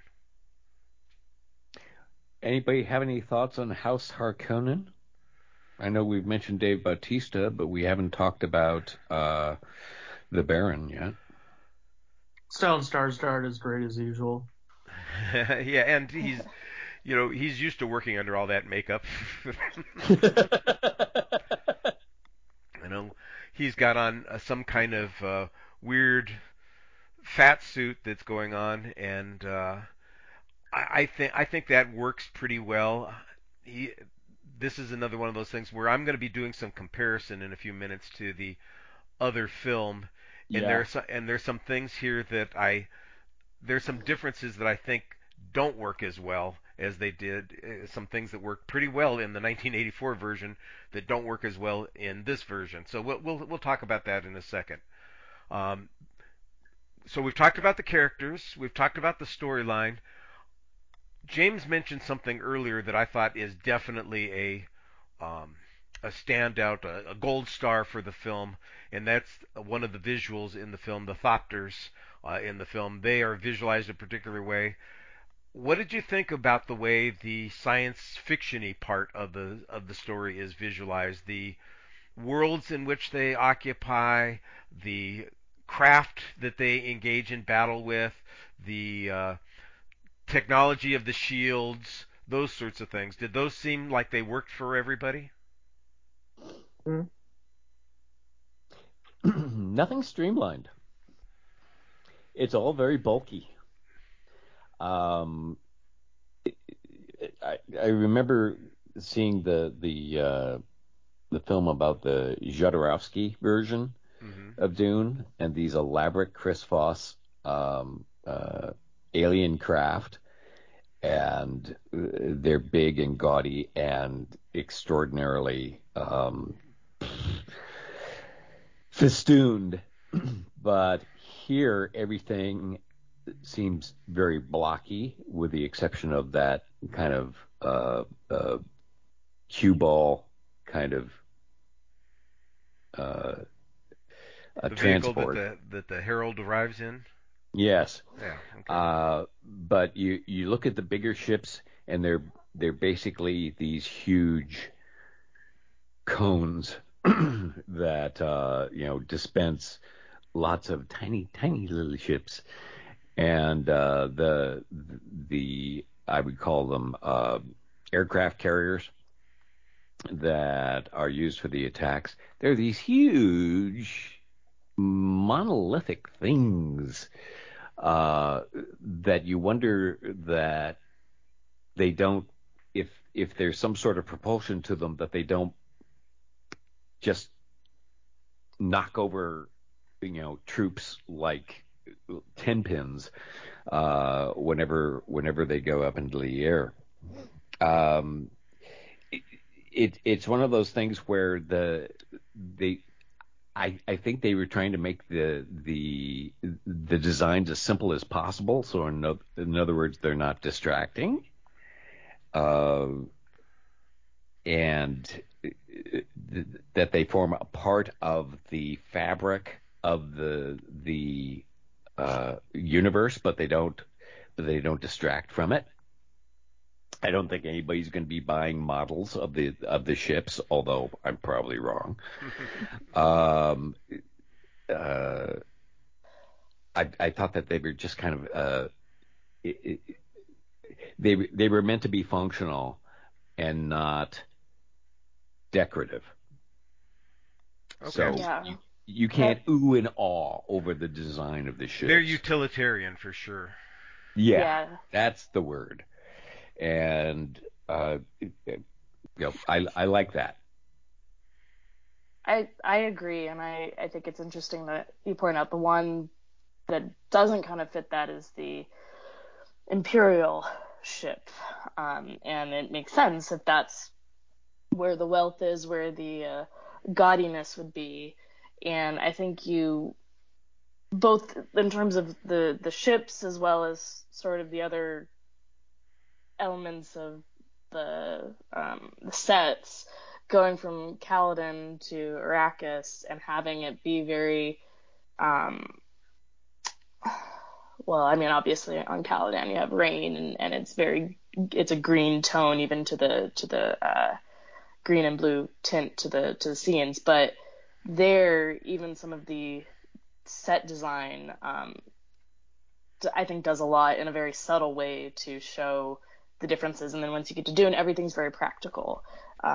Anybody have any thoughts on House Harkonnen? I know we've mentioned Dave Bautista, but we haven't talked about the Baron yet. Stellan Skarsgård is great as usual. Yeah, and he's used to working under all that makeup. He's got on some kind of weird fat suit that's going on, and I think that works pretty well. This is another one of those things where I'm going to be doing some comparison in a few minutes to the other film, and there's some things here that there's some differences that I think don't work as well as they did. Some things that work pretty well in the 1984 version that don't work as well in this version. So we'll talk about that in a second. So we've talked about the characters, we've talked about the storyline. James mentioned something earlier that I thought is definitely a standout, a gold star for the film, and that's one of the visuals in the film, the Thopters in the film. They are visualized a particular way. What did you think about the way the science fiction-y part of the story is visualized? The worlds in which they occupy, the craft that they engage in battle with, the technology of the shields, those sorts of things. Did those seem like they worked for everybody? Nothing streamlined. It's all very bulky. I remember seeing the film about the Jodorowsky version of Dune and these elaborate Chris Voss alien craft, and they're big and gaudy and extraordinarily festooned. But here everything seems very blocky, with the exception of that kind of cue ball kind of a the transport vehicle that the Herald arrives in. Yes. Yeah. Okay. But you look at the bigger ships and they're basically these huge cones that dispense lots of tiny little ships, and the I would call them aircraft carriers that are used for the attacks. They're these huge monolithic things that you wonder that they don't, if there's some sort of propulsion to them, that they don't just knock over, troops like 10 pins whenever they go up into the air. It's one of those things where I think they were trying to make the designs as simple as possible. So in other words, they're not distracting, and that they form a part of the fabric of the universe, but they don't distract from it. I don't think anybody's going to be buying models of the ships, although I'm probably wrong. I thought that they were just kind of they were meant to be functional and not decorative. Okay. So Yeah. you can't ooh and awe over the design of the ships. They're utilitarian for sure. Yeah, that's the word. And I like that. I agree, and I think it's interesting that you point out the one that doesn't kind of fit that is the Imperial ship, and it makes sense if that's where the wealth is, where the gaudiness would be, and I think you both in terms of the ships as well as sort of the other elements of the sets, going from Caladan to Arrakis and having it be very well, I mean, obviously on Caladan you have rain and it's a green tone even to the green and blue tint to the scenes, but there even some of the set design I think does a lot in a very subtle way to show the differences, and then once you get to Dune, everything's very practical.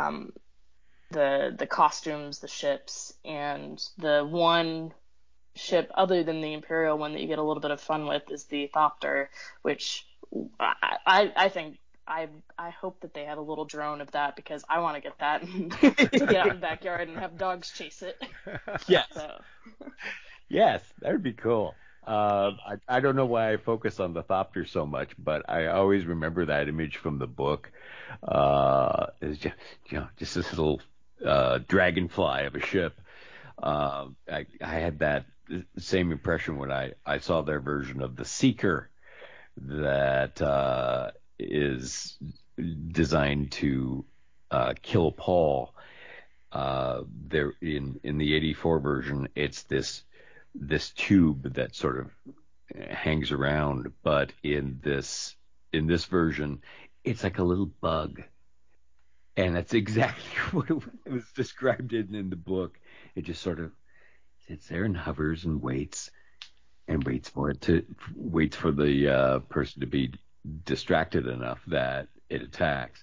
The costumes, the ships, and the one ship other than the Imperial one that you get a little bit of fun with is the Thopter, which I think I hope that they had a little drone of that, because I want to get that and to get out in the backyard and have dogs chase it. Yes. So. Yes, that would be cool. I don't know why I focus on the Thopter so much, but I always remember that image from the book. It's just this little dragonfly of a ship. I had that same impression when I saw their version of the Seeker that is designed to kill Paul. There in the '84 version, it's this tube that sort of hangs around, but in this version, it's like a little bug, and that's exactly what it was described in the book. It just sort of sits there and hovers and waits for the person to be distracted enough that it attacks.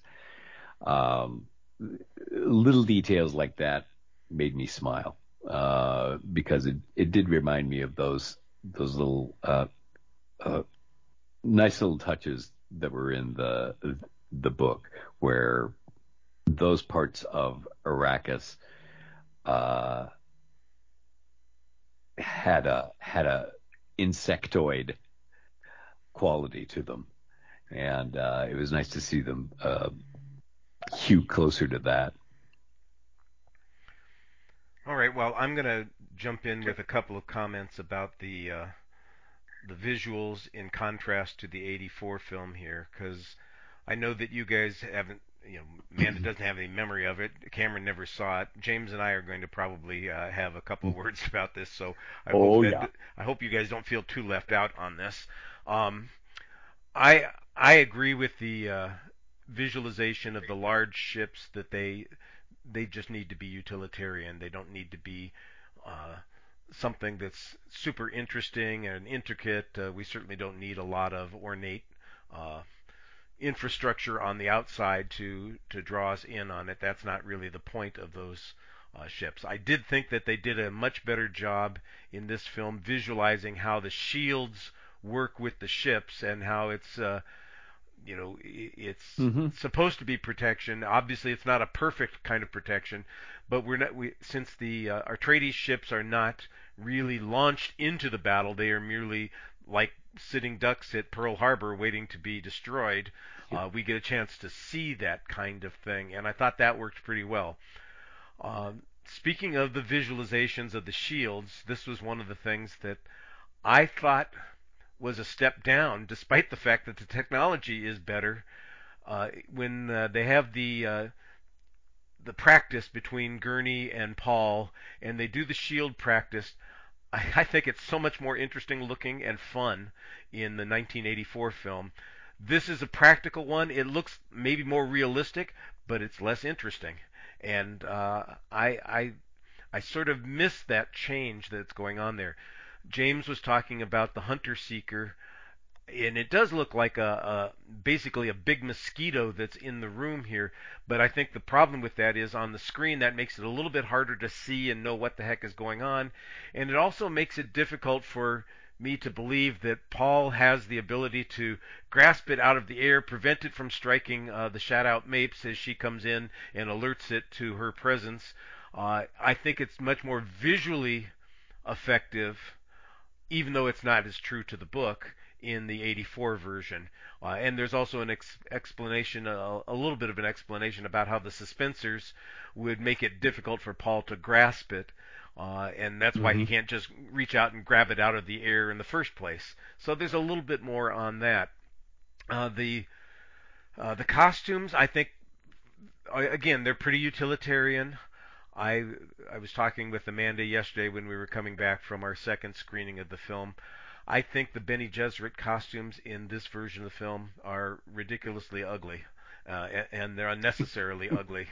Little details like that made me smile, because it did remind me of those little nice little touches that were in the book, where those parts of Arrakis had a insectoid quality to them, and it was nice to see them hew closer to that. All right, well, I'm going to jump in with a couple of comments about the visuals in contrast to the '84 film here, because I know that you guys haven't, Amanda doesn't have any memory of it. Cameron never saw it. James and I are going to probably have a couple of words about this, so I hope you guys don't feel too left out on this. I agree with the visualization of the large ships that they just need to be utilitarian. They don't need to be something that's super interesting and intricate. We certainly don't need a lot of ornate infrastructure on the outside to draw us in on it. That's not really the point of those ships. I did think that they did a much better job in this film visualizing how the shields work with the ships and how it's it's supposed to be protection. Obviously, it's not a perfect kind of protection, but since the Atreides ships are not really launched into the battle, they are merely like sitting ducks at Pearl Harbor waiting to be destroyed. We get a chance to see that kind of thing, and I thought that worked pretty well. Speaking of the visualizations of the shields, this was one of the things that I thought was a step down, despite the fact that the technology is better. When they have the practice between Gurney and Paul, and they do the shield practice, I think it's so much more interesting looking and fun in the 1984 film. This is a practical one. It looks maybe more realistic, but it's less interesting. And I sort of miss that change that's going on there. James was talking about the Hunter Seeker, and it does look like basically a big mosquito that's in the room here, but I think the problem with that is on the screen that makes it a little bit harder to see and know what the heck is going on, and it also makes it difficult for me to believe that Paul has the ability to grasp it out of the air, prevent it from striking the Shadout Mapes as she comes in and alerts it to her presence. I think it's much more visually effective, even though it's not as true to the book in the 84 version. And there's also an explanation, a little bit of an explanation about how the suspensors would make it difficult for Paul to grasp it, and that's why he can't just reach out and grab it out of the air in the first place. So there's a little bit more on that. The costumes, I think, again, they're pretty utilitarian. I was talking with Amanda yesterday when we were coming back from our second screening of the film. I think the Bene Gesserit costumes in this version of the film are ridiculously ugly, and they're unnecessarily ugly.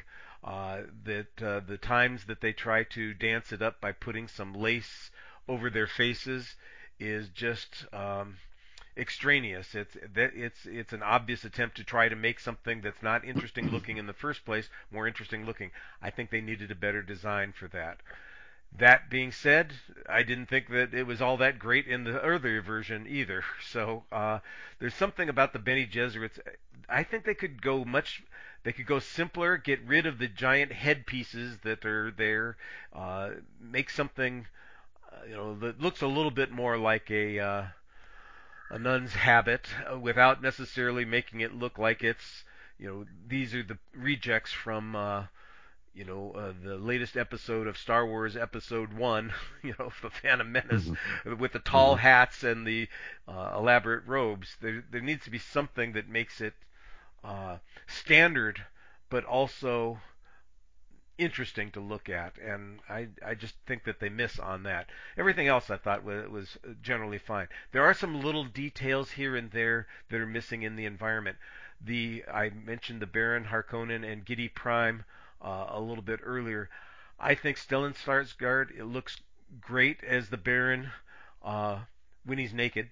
The times that they try to dance it up by putting some lace over their faces is just extraneous. It's an obvious attempt to try to make something that's not interesting looking in the first place more interesting looking. I think they needed a better design for that. That being said, I didn't think that it was all that great in the earlier version either. So there's something about the Bene Gesserits. I think they could go simpler, get rid of the giant headpieces that are there, make something that looks a little bit more like a nun's habit, without necessarily making it look like it's these are the rejects from the latest episode of Star Wars Episode 1, the Phantom Menace, with the tall hats and the elaborate robes. There needs to be something that makes it standard, but also interesting to look at, and I just think that they miss on that. Everything else I thought was generally fine. There are some little details here and there that are missing in the environment. I mentioned the Baron Harkonnen and Giedi Prime a little bit earlier. I think Stellan Skarsgård, it looks great as the Baron when he's naked.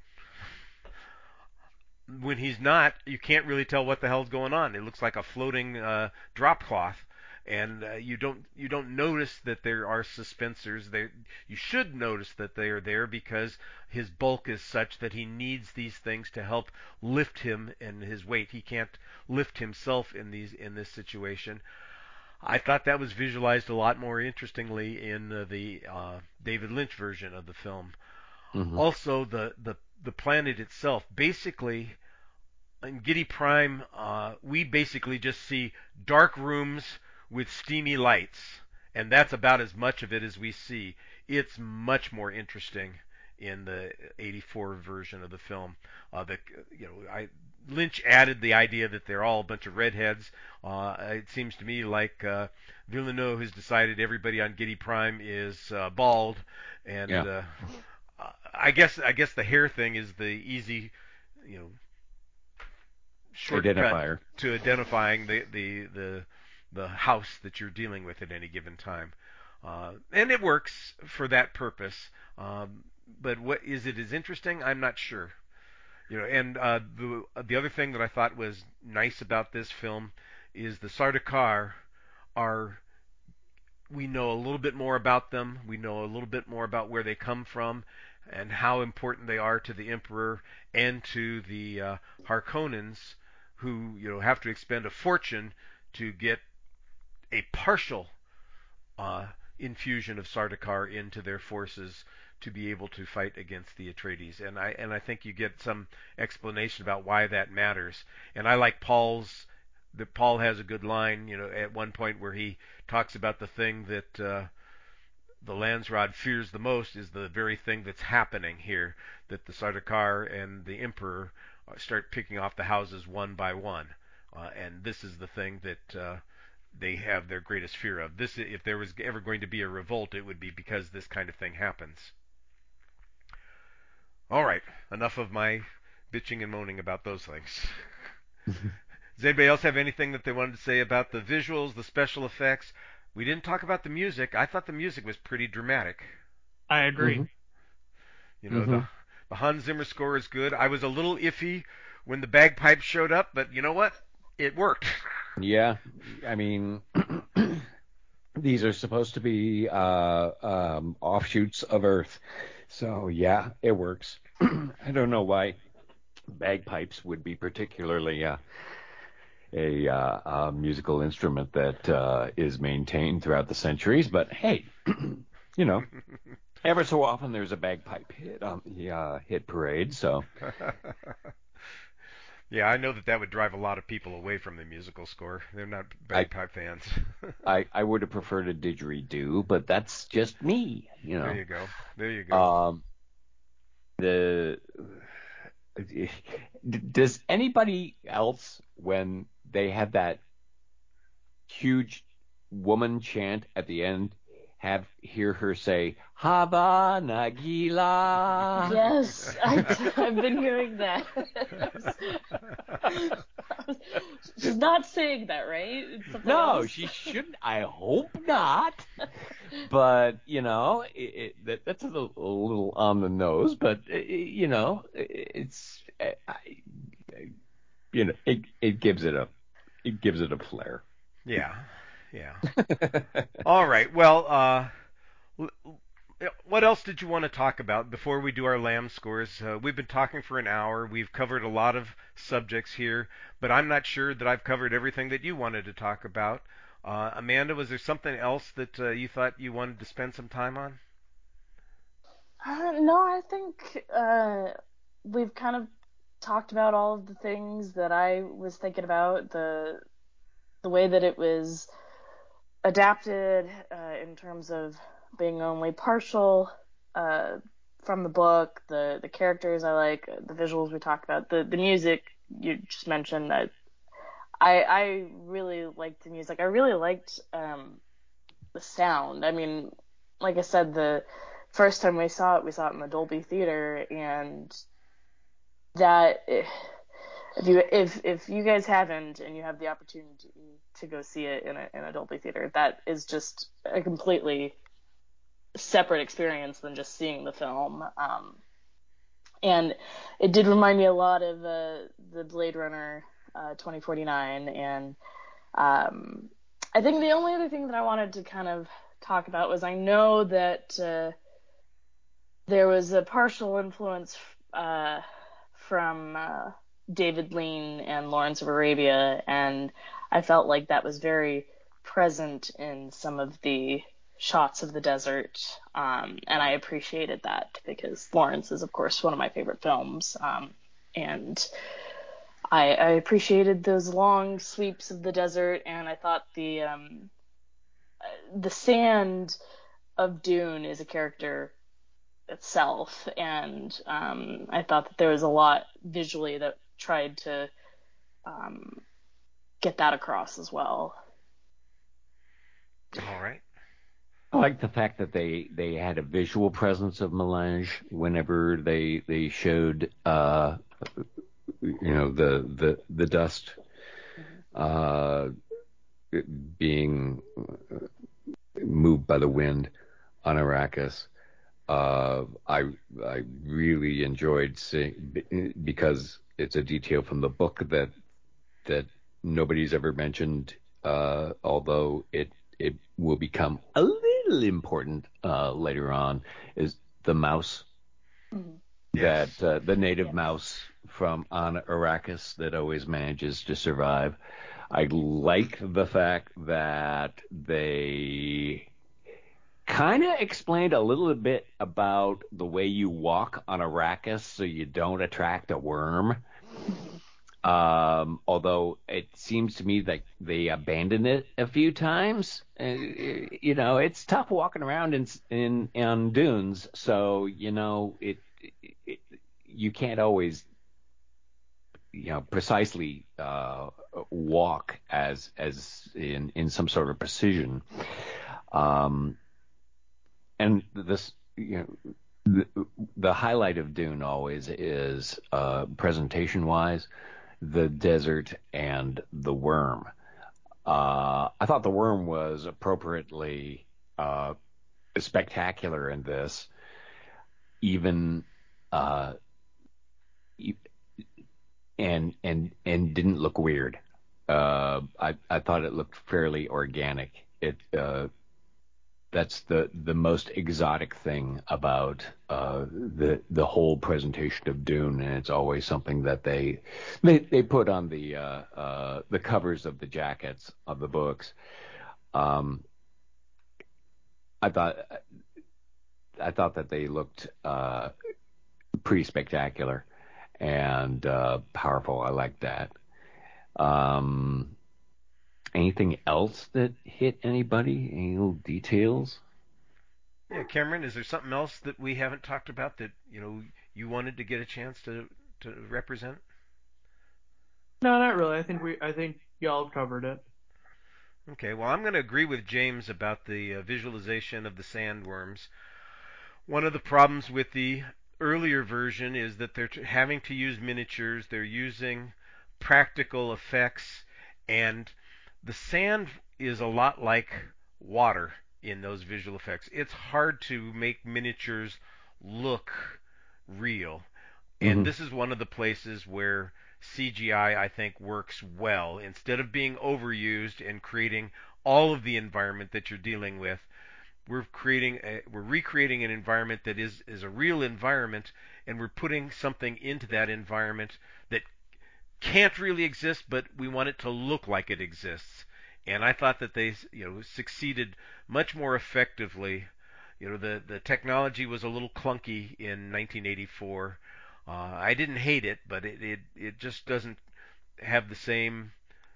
When he's not, you can't really tell what the hell's going on. It looks like a floating drop cloth. And you don't notice that there are suspensors. You should notice that they are there because his bulk is such that he needs these things to help lift him and his weight. He can't lift himself in this situation. I thought that was visualized a lot more interestingly in the David Lynch version of the film. Also, the planet itself, basically. In Giedi Prime, we basically just see dark rooms with steamy lights, and that's about as much of it as we see. It's much more interesting in the 84 version of the film. Lynch added the idea that they're all a bunch of redheads. It seems to me like Villeneuve has decided everybody on Giedi Prime is bald, and I guess the hair thing is the easy, shortcut identifier to identifying the house that you're dealing with at any given time. And it works for that purpose. But what is it as interesting? I'm not sure. And the other thing that I thought was nice about this film is the Sardaukar are. We know a little bit more about them. We know a little bit more about where they come from and how important they are to the Emperor and to the Harkonnens, who have to expend a fortune to get a partial infusion of Sardaukar into their forces to be able to fight against the Atreides. And I think you get some explanation about why that matters. And I like Paul has a good line, at one point where he talks about the thing that the Landsraad fears the most is the very thing that's happening here, that the Sardaukar and the Emperor start picking off the houses one by one. And this is the thing that they have their greatest fear of. If there was ever going to be a revolt, it would be because this kind of thing happens. All right, enough of my bitching and moaning about those things. Does anybody else have anything that they wanted to say about the visuals, the special effects? We didn't talk about the music. I thought the music was pretty dramatic. I agree. The Hans Zimmer score is good. I was a little iffy when the bagpipes showed up, but you know what? It worked. Yeah, I mean, these are supposed to be offshoots of Earth, so yeah, it works. I don't know why bagpipes would be particularly a musical instrument that is maintained throughout the centuries, but hey, ever so often there's a bagpipe hit on the hit parade, so. Yeah, I know that would drive a lot of people away from the musical score. They're not bagpipe fans. I would have preferred a didgeridoo, but that's just me, There you go. Does anybody else, when they have that huge woman chant at the end, hear her say Hava Nagila? Yes, I've been hearing that. She's not saying that, right? No, else? she shouldn't. I hope not. But that's a little on the nose. But it's it gives it a flair. Yeah. All right. Well, what else did you want to talk about before we do our Lamb scores? We've been talking for an hour. We've covered a lot of subjects here, but I'm not sure that I've covered everything that you wanted to talk about. Amanda, was there something else that you thought you wanted to spend some time on? No, I think we've kind of talked about all of the things that I was thinking about, the way that it was adapted in terms of being only partial from the book, the characters I like, the visuals we talked about, the music you just mentioned. That I really liked the music. I really liked the sound. I mean, like I said, the first time we saw it in the Dolby Theater, and that if you guys haven't and you have the opportunity to go see it in a Dolby Theater, that is just a completely separate experience than just seeing the film. And it did remind me a lot of the Blade Runner 2049, and I think the only other thing that I wanted to kind of talk about was, I know that there was a partial influence from David Lean and Lawrence of Arabia, and I felt like that was very present in some of the shots of the desert, and I appreciated that because Lawrence is, of course, one of my favorite films, and I appreciated those long sweeps of the desert, and I thought the sand of Dune is a character itself, and I thought that there was a lot visually that tried to get that across as well. All right. I like the fact that they had a visual presence of Melange whenever they showed the dust being moved by the wind on Arrakis. I really enjoyed seeing, because it's a detail from the book that nobody's ever mentioned, although it will become a little important later on, is the mouse. Yes. That the native mouse from on Arrakis that always manages to survive. I like the fact that they kind of explained a little bit about the way you walk on Arrakis so you don't attract a worm. Although it seems to me that they abandoned it a few times. It's tough walking around in dunes, so you can't always precisely walk as in some sort of precision. And this, the highlight of Dune always is, presentation wise, the desert and the worm. I thought the worm was appropriately spectacular in this, even and didn't look weird. I thought it looked fairly organic. That's the most exotic thing about the whole presentation of Dune, and it's always something that they put on the covers of the jackets of the books. I thought that they looked pretty spectacular and powerful. I like that. Anything else that hit anybody? Any little details? Yeah, Cameron, is there something else that we haven't talked about that you wanted to get a chance to represent? No, not really. I think y'all covered it. Okay, well, I'm going to agree with James about the visualization of the sandworms. One of the problems with the earlier version is that they're having to use miniatures, they're using practical effects, and the sand is a lot like water in those visual effects. It's hard to make miniatures look real. And this is one of the places where CGI, I think, works well. Instead of being overused and creating all of the environment that you're dealing with, we're recreating an environment that is a real environment, and we're putting something into that environment that can't really exist, but we want it to look like it exists. And I thought that they succeeded much more effectively. The technology was a little clunky in 1984. I didn't hate it, but it just doesn't have the same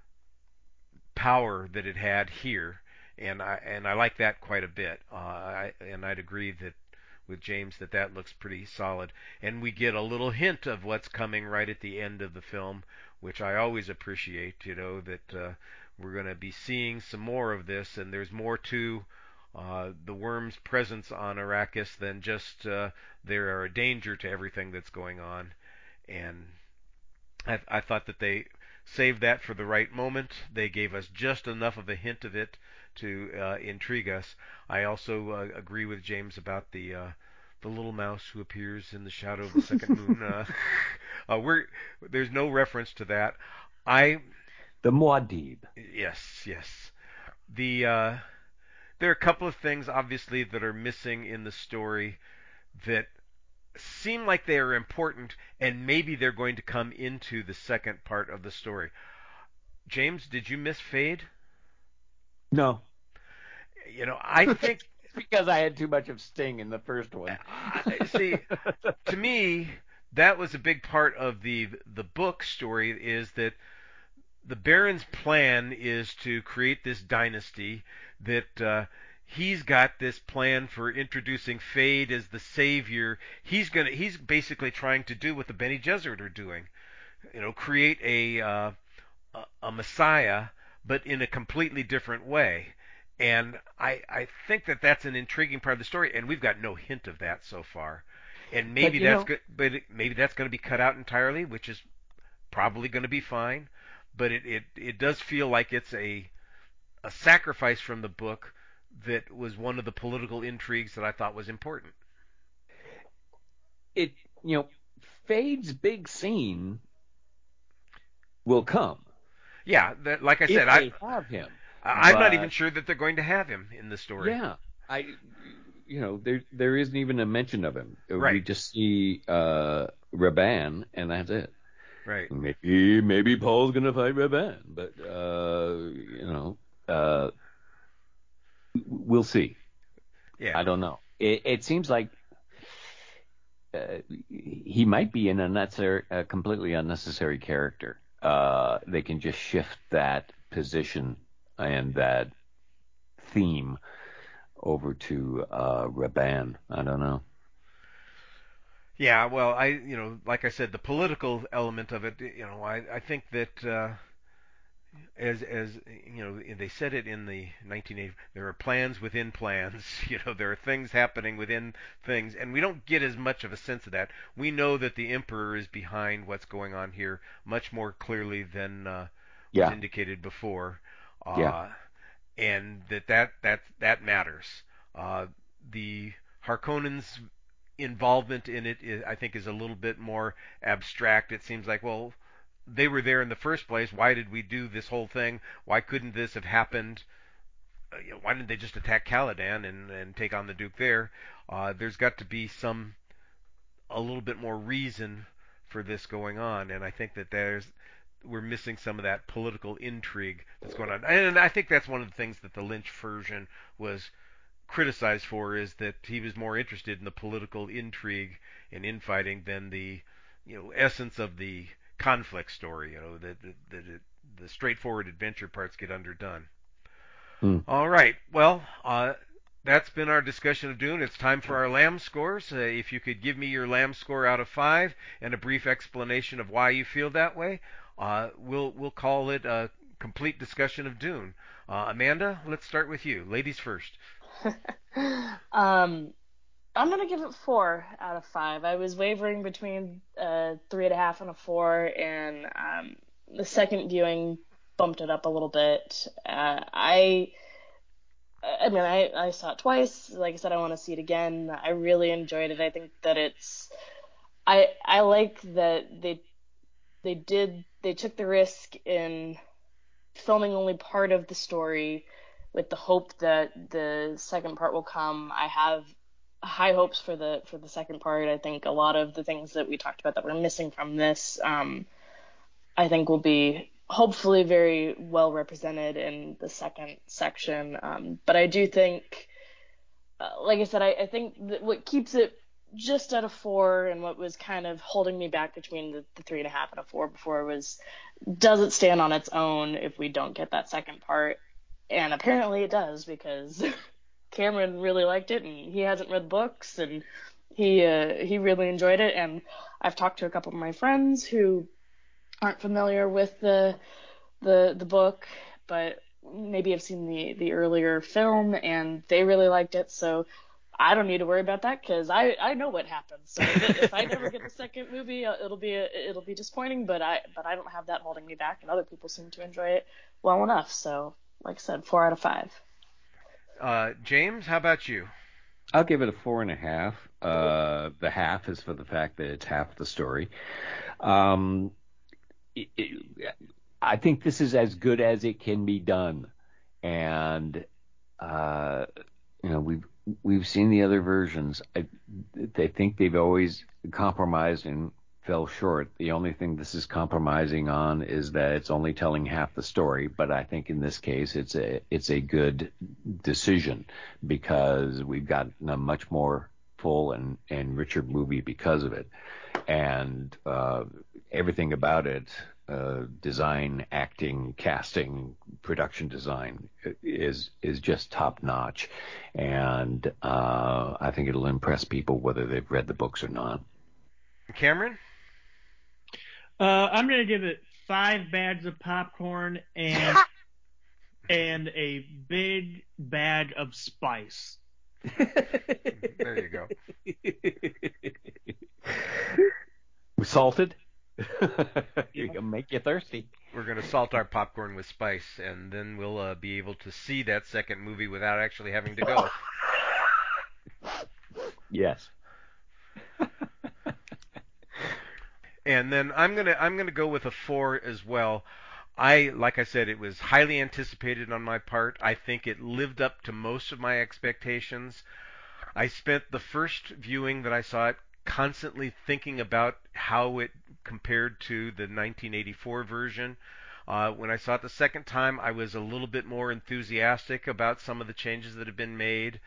power that it had here, and I like that quite a bit. I'd agree that with James that looks pretty solid, and we get a little hint of what's coming right at the end of the film, which I always appreciate. That we're going to be seeing some more of this, and there's more to the worm's presence on Arrakis than just they are a danger to everything that's going on. And I thought that they saved that for the right moment. They gave us just enough of a hint of it to intrigue us. I also agree with James about the little mouse who appears in the shadow of the second moon. There's no reference to that. The Muad'Dib. Yes. There are a couple of things obviously that are missing in the story that seem like they are important, and maybe they're going to come into the second part of the story. James, did you miss Fade? No. I think because I had too much of Sting in the first one. See, to me, that was a big part of the book story, is that the Baron's plan is to create this dynasty, that he's got this plan for introducing Fade as the savior. He's basically trying to do what the Bene Gesserit are doing, create a Messiah, but in a completely different way. And I think that that's an intriguing part of the story, and we've got no hint of that so far. And maybe maybe that's going to be cut out entirely, which is probably going to be fine, but it does feel like it's a sacrifice from the book that was one of the political intrigues that I thought was important. It, you know, Fade's big scene will come. Yeah, like I said, they have him. I'm not even sure that they're going to have him in the story. Yeah, there isn't even a mention of him. Right. We just see Raban, and that's it. Right. Maybe Paul's gonna fight Raban, but we'll see. Yeah. I don't know. It seems like he might be an completely unnecessary character. They can just shift that position and that theme over to Raban. I don't know. Yeah, well, like I said, the political element of it, I think that as they said it in the 1980s, there are plans within plans. There are things happening within things, and we don't get as much of a sense of that. We know that the Emperor is behind what's going on here much more clearly than was indicated before. And that matters. The Harkonnens' involvement in it, I think, is a little bit more abstract. It seems like, well, they were there in the first place. Why did we do this whole thing? Why couldn't this have happened? Why didn't they just attack Caladan and take on the Duke there? There's got to be a little bit more reason for this going on, and I think that we're missing some of that political intrigue that's going on. And I think that's one of the things that the Lynch version was criticized for, is that he was more interested in the political intrigue and infighting than the essence of the conflict story. The straightforward adventure parts get underdone. All right, well, that's been our discussion of Dune. It's time for our Lamb scores. If you could give me your Lamb score out of 5 and a brief explanation of why you feel that way, we'll call it a complete discussion of Dune. Amanda, let's start with you. Ladies first. I'm gonna give it 4 out of 5. I was wavering between 3.5 and a 4, and the second viewing bumped it up a little bit. I saw it twice. Like I said, I want to see it again. I really enjoyed it. I think that I like that they took the risk in filming only part of the story with the hope that the second part will come. I have high hopes for the second part. I think a lot of the things that we talked about that we're missing from this, I think will be hopefully very well represented in the second section. But I do think, like I said, I think that what keeps it just at a 4 and what was kind of holding me back between the 3.5 and a 4 before was, does it stand on its own if we don't get that second part? And apparently it does, because Cameron really liked it, and he hasn't read books, and he really enjoyed it. And I've talked to a couple of my friends who aren't familiar with the book, but maybe have seen the earlier film, and they really liked it. So I don't need to worry about that, because I know what happens. So if I never get the second movie, it'll be disappointing. But I don't have that holding me back, and other people seem to enjoy it well enough. So, like I said, 4 out of 5. James, how about you? I'll give it a 4.5. The half is for the fact that it's half the story. I think this is as good as it can be done, and we've seen the other versions. They think they've always compromised and fell short. The only thing this is compromising on is that it's only telling half the story. But I think in this case, it's a good decision, because we've gotten a much more full and richer movie because of it, and everything about it. Design, acting, casting, production design is just top notch, and I think it'll impress people whether they've read the books or not. Cameron? I'm gonna give it 5 bags of popcorn and a big bag of spice. There you go. Salted? Yes. It'll make you thirsty. We're going to salt our popcorn with spice, and then we'll be able to see that second movie without actually having to go. Yes. And then I'm gonna go with a 4 as well. Like I said, it was highly anticipated on my part. I think it lived up to most of my expectations. I spent the first viewing that I saw it constantly thinking about how it compared to the 1984 version. When I saw it the second time, I was a little bit more enthusiastic about some of the changes that have been made.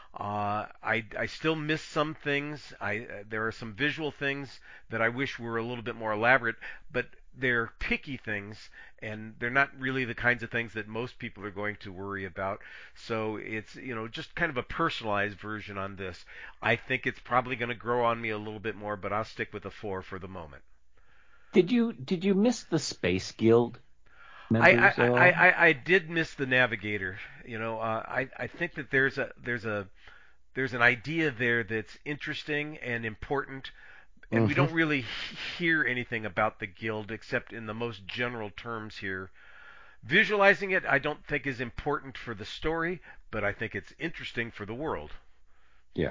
I still miss some things. There are some visual things that I wish were a little bit more elaborate, but they're picky things, and they're not really the kinds of things that most people are going to worry about. So it's just kind of a personalized version on this. I think it's probably going to grow on me a little bit more, but I'll stick with a 4 for the moment. Did you miss the Space Guild members at all? I did miss the Navigator. I think that there's an idea there that's interesting and important, and we don't really hear anything about the guild except in the most general terms here. Visualizing it, I don't think is important for the story, but I think it's interesting for the world. Yeah.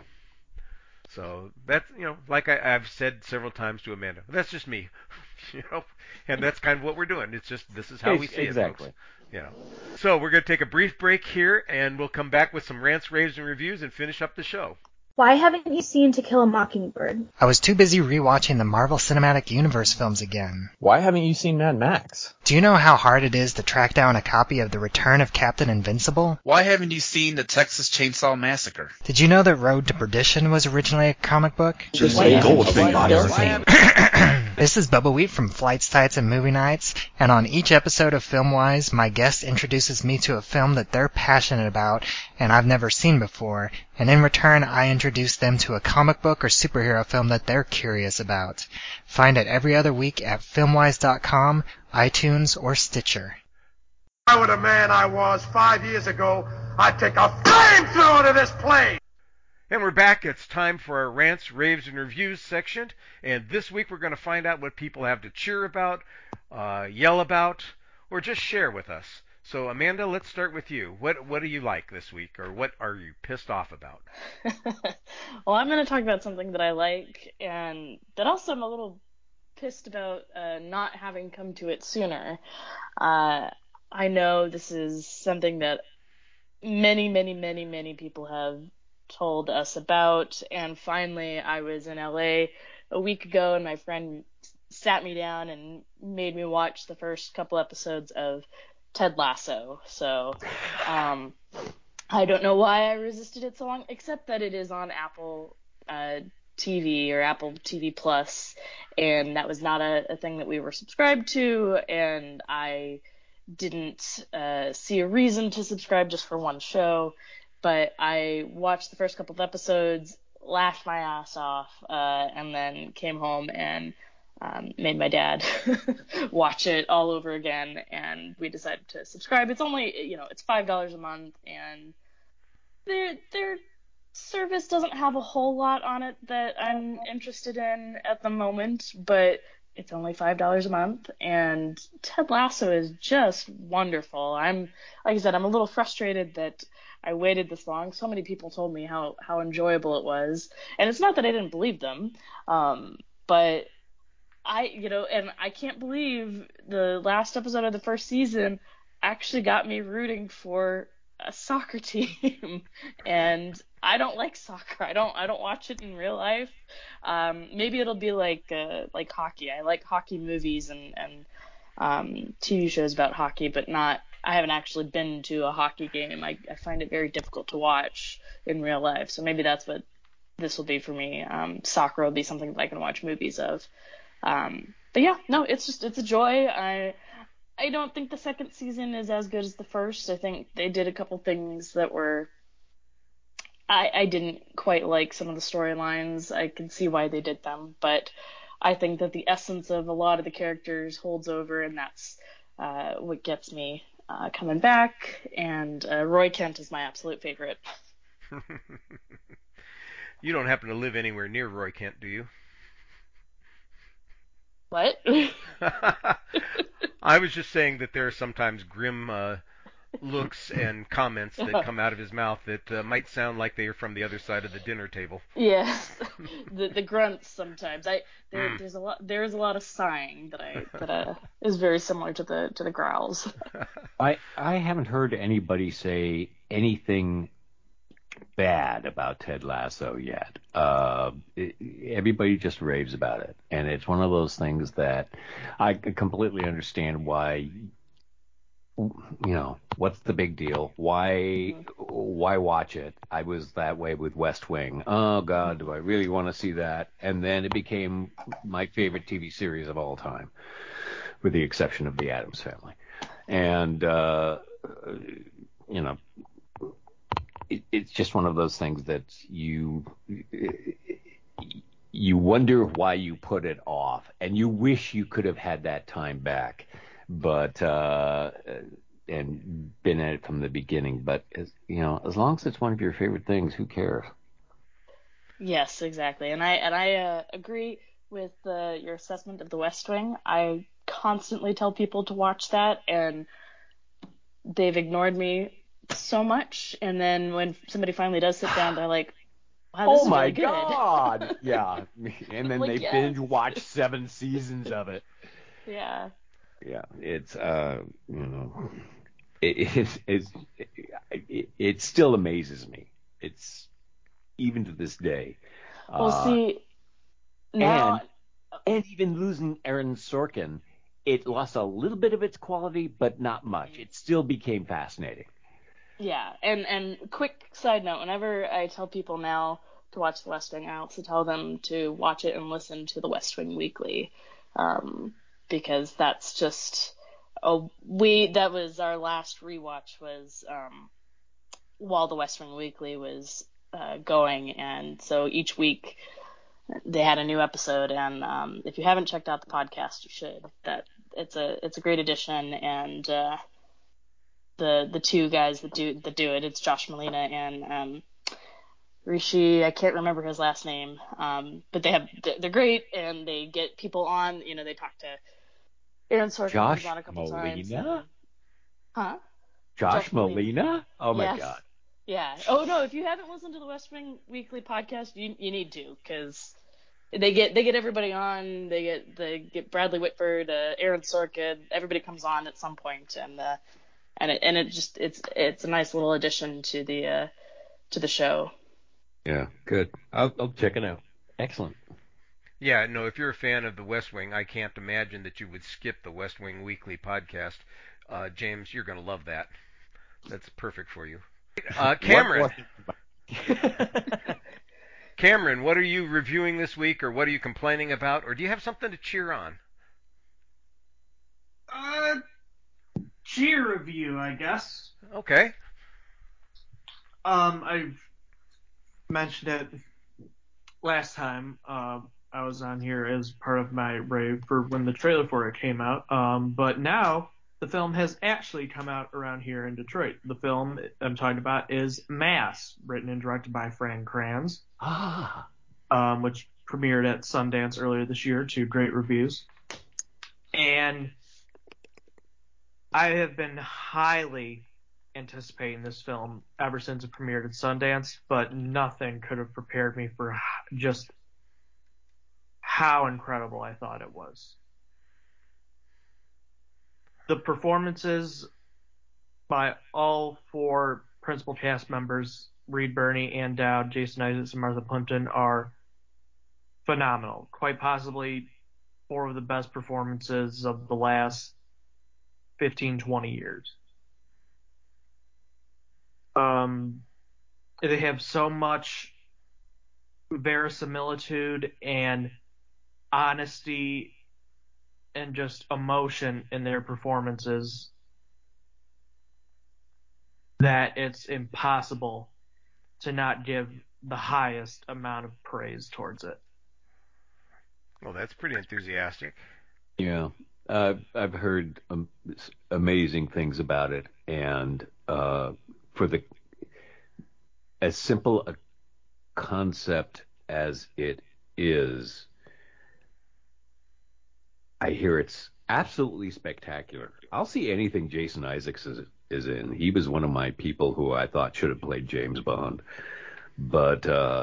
So that's like I've said several times to Amanda, that's just me, and that's kind of what we're doing. It's just this is how we see exactly. it, folks. So we're going to take a brief break here, and we'll come back with some rants, raves, and reviews, and finish up the show. Why haven't you seen To Kill a Mockingbird? I was too busy rewatching the Marvel Cinematic Universe films again. Why haven't you seen Mad Max? Do you know how hard it is to track down a copy of The Return of Captain Invincible? Why haven't you seen the Texas Chainsaw Massacre? Did you know that Road to Perdition was originally a comic book? Just go with big body thing. This is Bubba Wheat from Flights, Tights, and Movie Nights, and on each episode of Filmwise, my guest introduces me to a film that they're passionate about and I've never seen before, and in return I introduce them to a comic book or superhero film that they're curious about. Find it every other week at filmwise.com, iTunes, or Stitcher. If I were the man I was 5 years ago, I'd take a flamethrower to this plane! And we're back. It's time for our rants, raves, and reviews section. And this week we're going to find out what people have to cheer about, yell about, or just share with us. So Amanda, let's start with you. What do you like this week, or what are you pissed off about? Well, I'm going to talk about something that I like, and that also I'm a little pissed about not having come to it sooner. I know this is something that many people have told us about, and finally I was in LA a week ago and my friend sat me down and made me watch the first couple episodes of Ted Lasso. So I don't know why I resisted it so long, except that it is on Apple TV or Apple TV Plus, and that was not a thing that we were subscribed to, and I didn't see a reason to subscribe just for one show. But I watched the first couple of episodes, laughed my ass off, and then came home and made my dad watch it all over again, and we decided to subscribe. It's only, it's $5 a month, and their service doesn't have a whole lot on it that I'm interested in at the moment, but it's only $5 a month, and Ted Lasso is just wonderful. Like I said, I'm a little frustrated that I waited this long. So many people told me how enjoyable it was, and it's not that I didn't believe them, but and I can't believe the last episode of the first season actually got me rooting for a soccer team, and I don't like soccer. I don't watch it in real life. Maybe it'll be like hockey. I like hockey movies and TV shows about hockey, but I haven't actually been to a hockey game. I find it very difficult to watch in real life. So maybe that's what this will be for me. Soccer will be something that I can watch movies of. But yeah, no, it's a joy. I don't think the second season is as good as the first. I think they did a couple things that were, I didn't quite like some of the storylines. I can see why they did them, but I think that the essence of a lot of the characters holds over, and that's what gets me coming back. And Roy Kent is my absolute favorite. You don't happen to live anywhere near Roy Kent, do you? What? I was just saying that there are sometimes grim looks and comments that come out of his mouth that might sound like they are from the other side of the dinner table. Yes, the grunts sometimes. There's a lot of sighing that is very similar to the growls. I haven't heard anybody say anything bad about Ted Lasso yet. Everybody just raves about it, and it's one of those things that I completely understand why. What's the big deal? Why watch it? I was that way with West Wing. Oh God, do I really want to see that? And then it became my favorite TV series of all time, with the exception of The Addams Family. And it's just one of those things that you wonder why you put it off, and you wish you could have had that time back. But and been at it from the beginning. But as long as it's one of your favorite things, who cares? Yes, exactly. And I agree with your assessment of The West Wing. I constantly tell people to watch that, and they've ignored me so much. And then when somebody finally does sit down, they're like, "Wow, this is really good." Oh my God! Yeah, and then they yes. binge watch 7 seasons of it. Yeah. Yeah, it's it still amazes me. It's even to this day. Well, see, now and even losing Aaron Sorkin, it lost a little bit of its quality, but not much. It still became fascinating. Yeah, and quick side note: whenever I tell people now to watch The West Wing, I also tell them to watch it and listen to The West Wing Weekly. Because that's just that was our last rewatch was while The West Wing Weekly was going, and so each week they had a new episode, and if you haven't checked out the podcast, you should. That it's a great addition, and the two guys that do it, it's Josh Malina and Rishi, I can't remember his last name, but they're great, and they get people on. They talk to Aaron Sorkin comes on a couple times. Huh? Josh Malina? Oh my God. Yeah. Oh no, if you haven't listened to the West Wing Weekly podcast, you need to, because they get everybody on. They get Bradley Whitford, Aaron Sorkin. Everybody comes on at some point, and it's a nice little addition to the show. Yeah, good. I'll check it out. Excellent. Yeah, no, if you're a fan of The West Wing, I can't imagine that you would skip the West Wing Weekly podcast. James, you're going to love that. That's perfect for you. Cameron. Cameron, what are you reviewing this week, or what are you complaining about, or do you have something to cheer on? Cheer review, I guess. Okay. I've mentioned it last time I was on here as part of my rave for when the trailer for it came out. But now the film has actually come out around here in Detroit. The film I'm talking about is Mass, written and directed by Fran Kranz, which premiered at Sundance earlier this year to great reviews. And I have been highly anticipating this film ever since it premiered at Sundance, but nothing could have prepared me for just how incredible I thought it was. The performances by all 4 principal cast members, Reed Birney, Ann Dowd, Jason Isaacs, and Martha Plimpton, are phenomenal. Quite possibly 4 of the best performances of the last 15, 20 years. They have so much verisimilitude and honesty and just emotion in their performances that it's impossible to not give the highest amount of praise towards it. Well, that's pretty enthusiastic. Yeah. I've heard amazing things about it, and for as simple a concept as it is, I hear it's absolutely spectacular. I'll see anything Jason Isaacs is in. He was one of my people who I thought should have played James Bond. But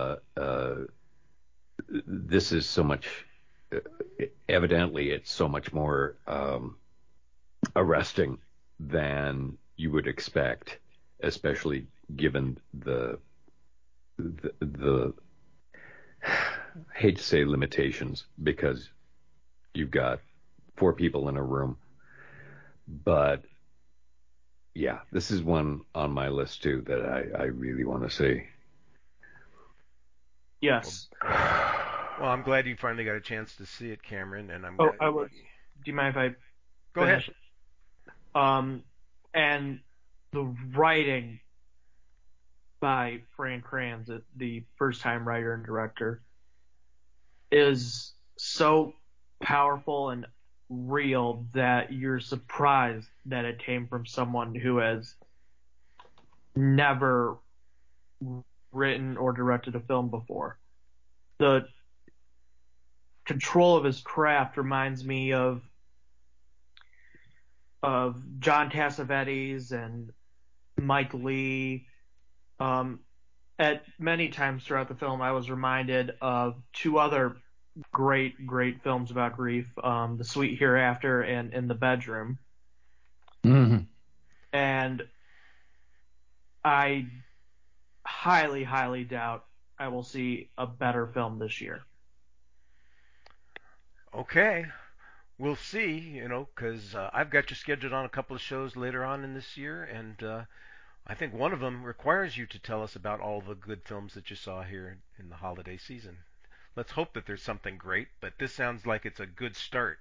this is so much, evidently it's so much more arresting than you would expect, especially given the I hate to say limitations, because you've got 4 people in a room. But yeah, this is one on my list too that I really want to see. Yes. Well, I'm glad you finally got a chance to see it, Cameron. And Do you mind if I go finish? ahead. And the writing by Fran Kranz, the first-time writer and director, is so powerful and real that you're surprised that it came from someone who has never written or directed a film before. The control of his craft reminds me of John Cassavetes and Mike Leigh. At many times throughout the film, I was reminded of 2 other great films about grief, The Sweet Hereafter and In the Bedroom. Mm-hmm. And I highly doubt I will see a better film this year. Okay. We'll see, because I've got you scheduled on a couple of shows later on in this year, and I think one of them requires you to tell us about all the good films that you saw here in the holiday season. Let's hope that there's something great, but this sounds like it's a good start.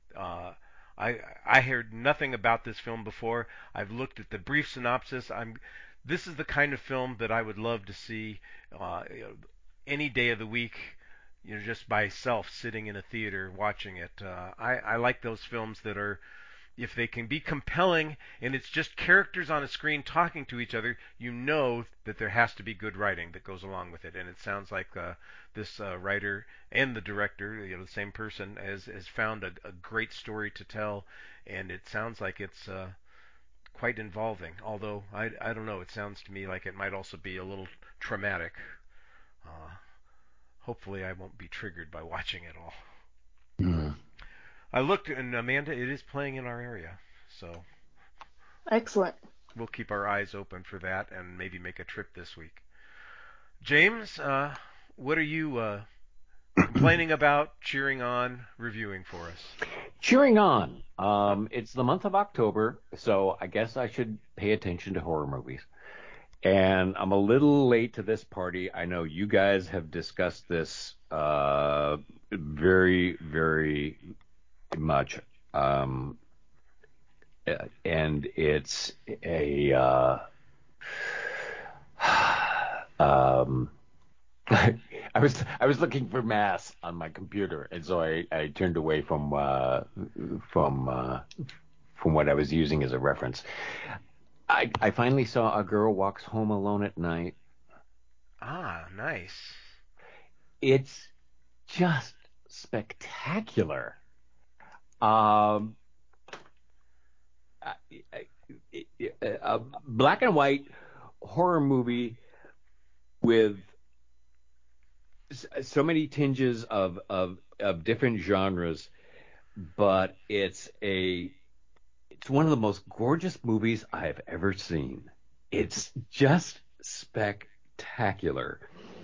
I heard nothing about this film before. I've looked at the brief synopsis. This is the kind of film that I would love to see any day of the week. Just by itself, sitting in a theater watching it. I like those films that are, if they can be compelling and it's just characters on a screen talking to each other, you know that there has to be good writing that goes along with it. And it sounds like this writer and the director, the same person, has found a great story to tell, and it sounds like it's quite involving. Although I don't know, it sounds to me like it might also be a little traumatic. Hopefully I won't be triggered by watching it all. Mm. I looked, and Amanda, it is playing in our area, so excellent. We'll keep our eyes open for that and maybe make a trip this week. James, what are you complaining about, cheering on, reviewing for us? Cheering on. It's the month of October, so I guess I should pay attention to horror movies. And I'm a little late to this party. I know you guys have discussed this very, very much. And it's a... I was looking for Mass on my computer, and so I turned away from what I was using as a reference. I finally saw A Girl Walks Home Alone at Night. Ah, nice. It's just spectacular. A black and white horror movie with so many tinges of different genres, but it's one of the most gorgeous movies I have ever seen. It's just spectacular.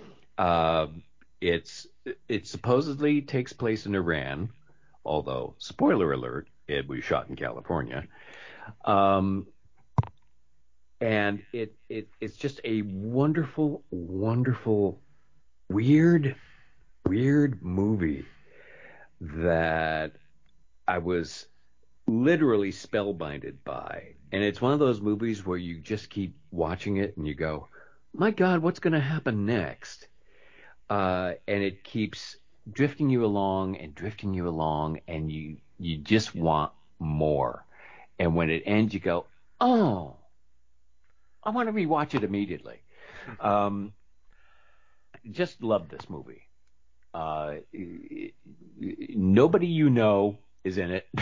It supposedly takes place in Iran, although, spoiler alert, it was shot in California. And it's just a wonderful, wonderful, weird movie that I was literally spellbinded by. And it's one of those movies where you just keep watching it and you go, my God, what's going to happen next? And it keeps drifting you along, and you just want more. And when it ends, you go, oh, I want to rewatch it immediately. Just love this movie. Nobody you know is in it.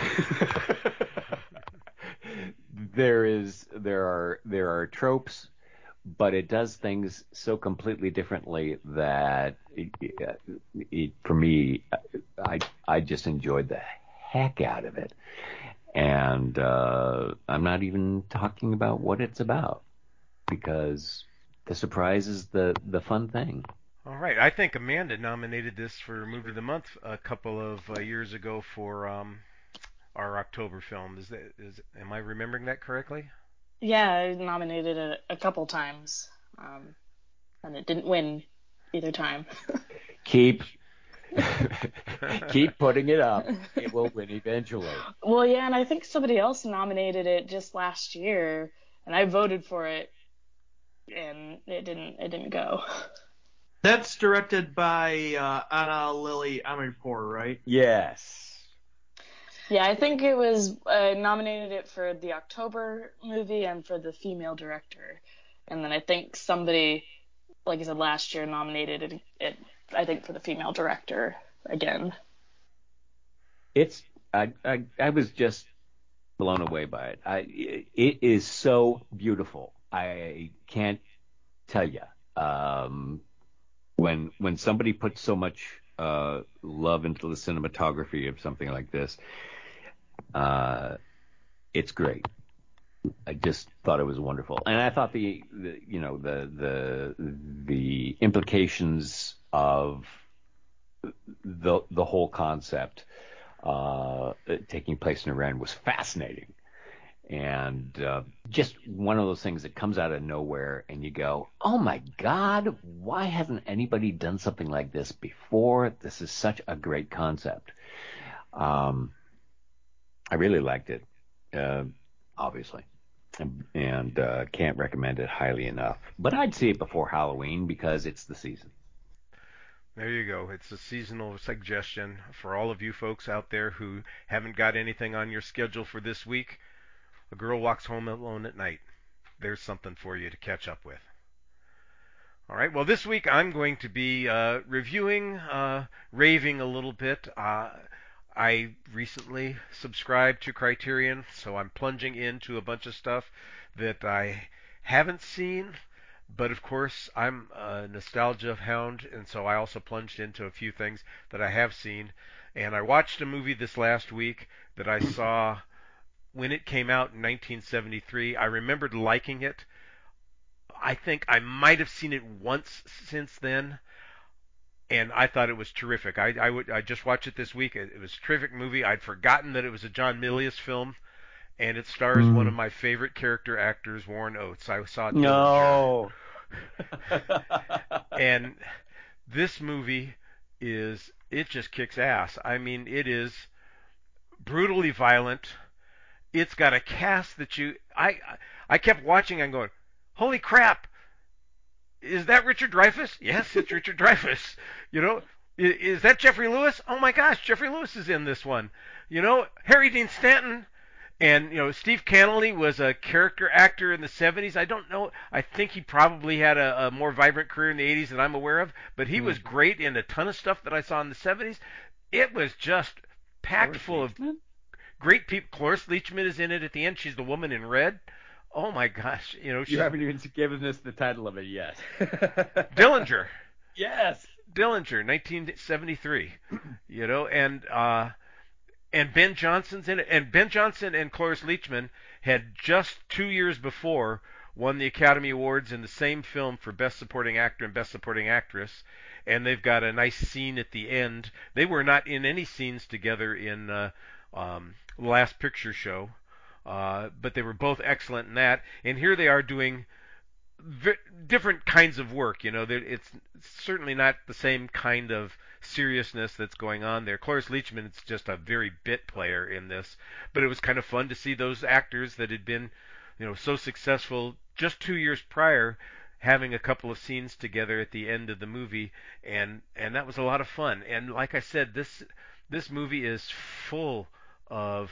There are tropes, but it does things so completely differently that for me, I just enjoyed the heck out of it. And I'm not even talking about what it's about, because the surprise is the fun thing. All right, I think Amanda nominated this for Movie of the Month a couple of years ago for our October film. Am I remembering that correctly? Yeah, I nominated it a couple times, and it didn't win either time. Keep putting it up. It will win eventually. Well, yeah, and I think somebody else nominated it just last year, and I voted for it, and it didn't go. That's directed by Anna Lily Amirpour, right? Yes. Yeah, I think it was nominated it for the October movie and for the female director, and then I think somebody, like I said, last year nominated it I think for the female director again. I was just blown away by it. It is so beautiful. I can't tell you. When somebody puts so much love into the cinematography of something like this, it's great. I just thought it was wonderful, and I thought the implications of the whole concept taking place in Iran was fascinating, and just one of those things that comes out of nowhere, and you go, "Oh my God, why hasn't anybody done something like this before? This is such a great concept." I really liked it, obviously, and can't recommend it highly enough. But I'd see it before Halloween because it's the season. There you go. It's a seasonal suggestion for all of you folks out there who haven't got anything on your schedule for this week. A Girl Walks Home Alone at Night. There's something for you to catch up with. All right. Well, this week I'm going to be reviewing, raving a little bit. I recently subscribed to Criterion, so I'm plunging into a bunch of stuff that I haven't seen. But of course, I'm a nostalgia hound, and so I also plunged into a few things that I have seen. And I watched a movie this last week that I saw when it came out in 1973. I remembered liking it. I think I might have seen it once since then, and I thought it was terrific. I just watched it this week. It was a terrific movie. I'd forgotten that it was a John Milius film, and it stars one of my favorite character actors, Warren Oates. I saw Dillinger. No. And this movie it just kicks ass. I mean, it is brutally violent. It's got a cast that I kept watching and going, holy crap, is that Richard Dreyfuss? Yes, it's Richard Dreyfuss. You know, is that Jeffrey Lewis? Oh my gosh, Jeffrey Lewis is in this one. You know, Harry Dean Stanton. And, Steve Cannelly was a character actor in the 70s. I don't know. I think he probably had a more vibrant career in the 80s than I'm aware of. But he was great in a ton of stuff that I saw in the 70s. It was just packed full of great people. Cloris Leachman is in it at the end. She's the woman in red. Oh, my gosh. You haven't even given us the title of it yet. Dillinger. Yes. Dillinger, 1973. And Ben Johnson's in it. And Ben Johnson and Cloris Leachman had just 2 years before won the Academy Awards in the same film for Best Supporting Actor and Best Supporting Actress. And they've got a nice scene at the end. They were not in any scenes together in Last Picture Show, but they were both excellent in that. And here they are doing different kinds of work. It's certainly not the same kind of seriousness that's going on there. Cloris Leachman is just a very bit player in this, but it was kind of fun to see those actors that had been, so successful just 2 years prior, having a couple of scenes together at the end of the movie, and that was a lot of fun. And like I said, this movie is full of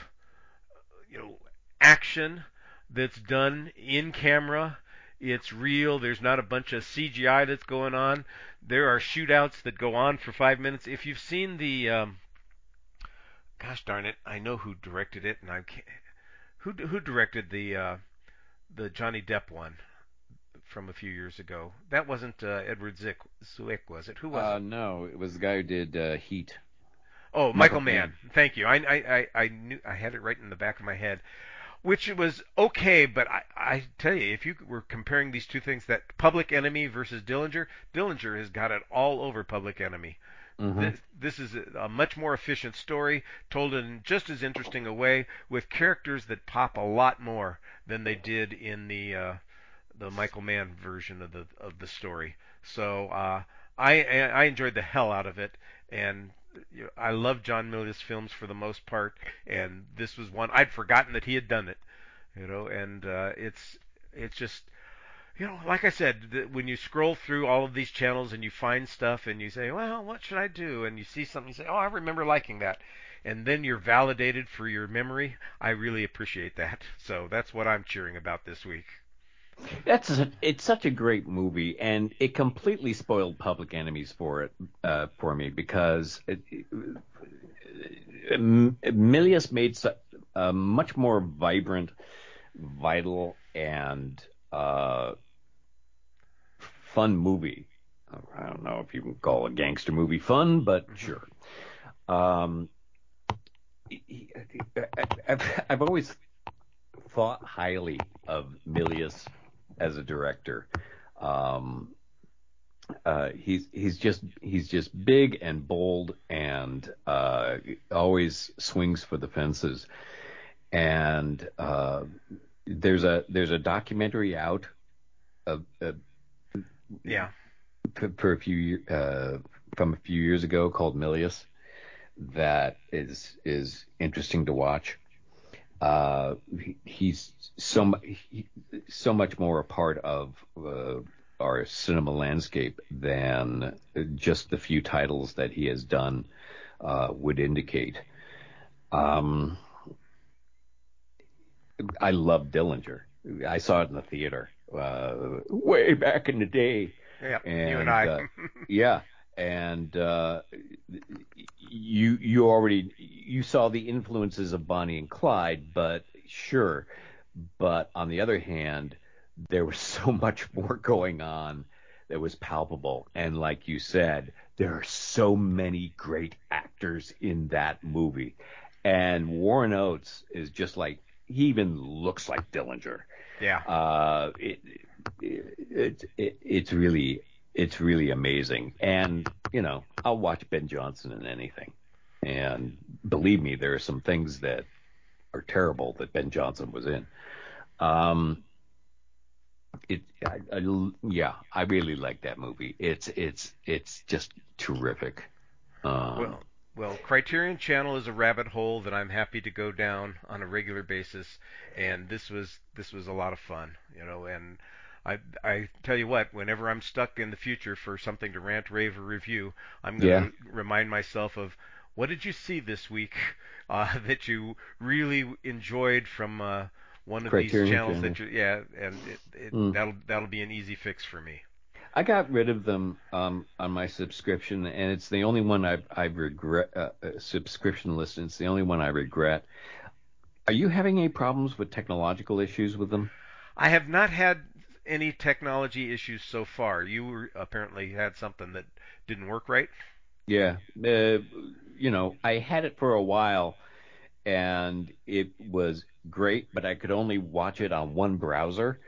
action that's done in camera. It's real. There's not a bunch of CGI that's going on. There are shootouts that go on for 5 minutes. If you've seen the gosh darn it, I know who directed it, and I can't. Who directed the Johnny Depp one from a few years ago? That wasn't Edward Zwick, was it? Who was it? No, it was the guy who did Heat. Oh, Michael Mann. Thank you. I knew I had it right in the back of my head, which was okay, but I tell you, if you were comparing these two things, that Public Enemy versus Dillinger has got it all over Public Enemy. Mm-hmm. This is a much more efficient story, told in just as interesting a way, with characters that pop a lot more than they did in the Michael Mann version of the story. So I enjoyed the hell out of it, and I love John Milius films for the most part, and this was one I'd forgotten that he had done it, and it's just. Like I said, when you scroll through all of these channels and you find stuff and you say, well, what should I do? And you see something, you say, oh, I remember liking that. And then you're validated for your memory. I really appreciate that. So that's what I'm cheering about this week. It's such a great movie, and it completely spoiled Public Enemies for me because Milius made a much more vibrant, vital, and fun movie. I don't know if you can call a gangster movie fun, but sure. I've always thought highly of Milius as a director. He's just big and bold and always swings for the fences. And there's a documentary out of for a few from a few years ago called Milius that is interesting to watch. He's so much more a part of our cinema landscape than just the few titles that he has done would indicate. I love Dillinger. I saw it in the theater way back in the day. Yeah, you and I. Yeah, and you saw the influences of Bonnie and Clyde, but sure. But on the other hand, there was so much more going on that was palpable. And like you said, there are so many great actors in that movie. And Warren Oates is just like, he even looks like Dillinger. Yeah. It's really amazing. And, I'll watch Ben Johnson in anything. And believe me, there are some things that are terrible that Ben Johnson was in. I really like that movie. It's just terrific. Well, Criterion Channel is a rabbit hole that I'm happy to go down on a regular basis, and this was a lot of fun, and I tell you what, whenever I'm stuck in the future for something to rant, rave, or review, I'm going to remind myself of, what did you see this week that you really enjoyed from one of Criterion these channels Channel. That'll be an easy fix for me. I got rid of them on my subscription, and it's the only one I regret. Subscription list. It's the only one I regret. Are you having any problems with technological issues with them? I have not had any technology issues so far. You apparently had something that didn't work right. Yeah, I had it for a while, and it was great, but I could only watch it on one browser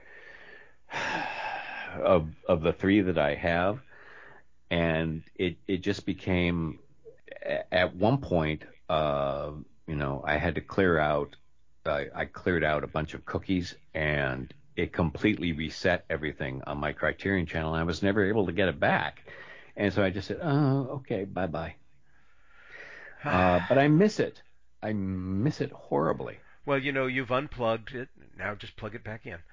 of the three that I have, and it just became, at one point, I had to clear out. I cleared out a bunch of cookies, and it completely reset everything on my Criterion Channel. I was never able to get it back, and so I just said, "Oh, okay, bye." But I miss it. I miss it horribly. Well, you've unplugged it. Now just plug it back in.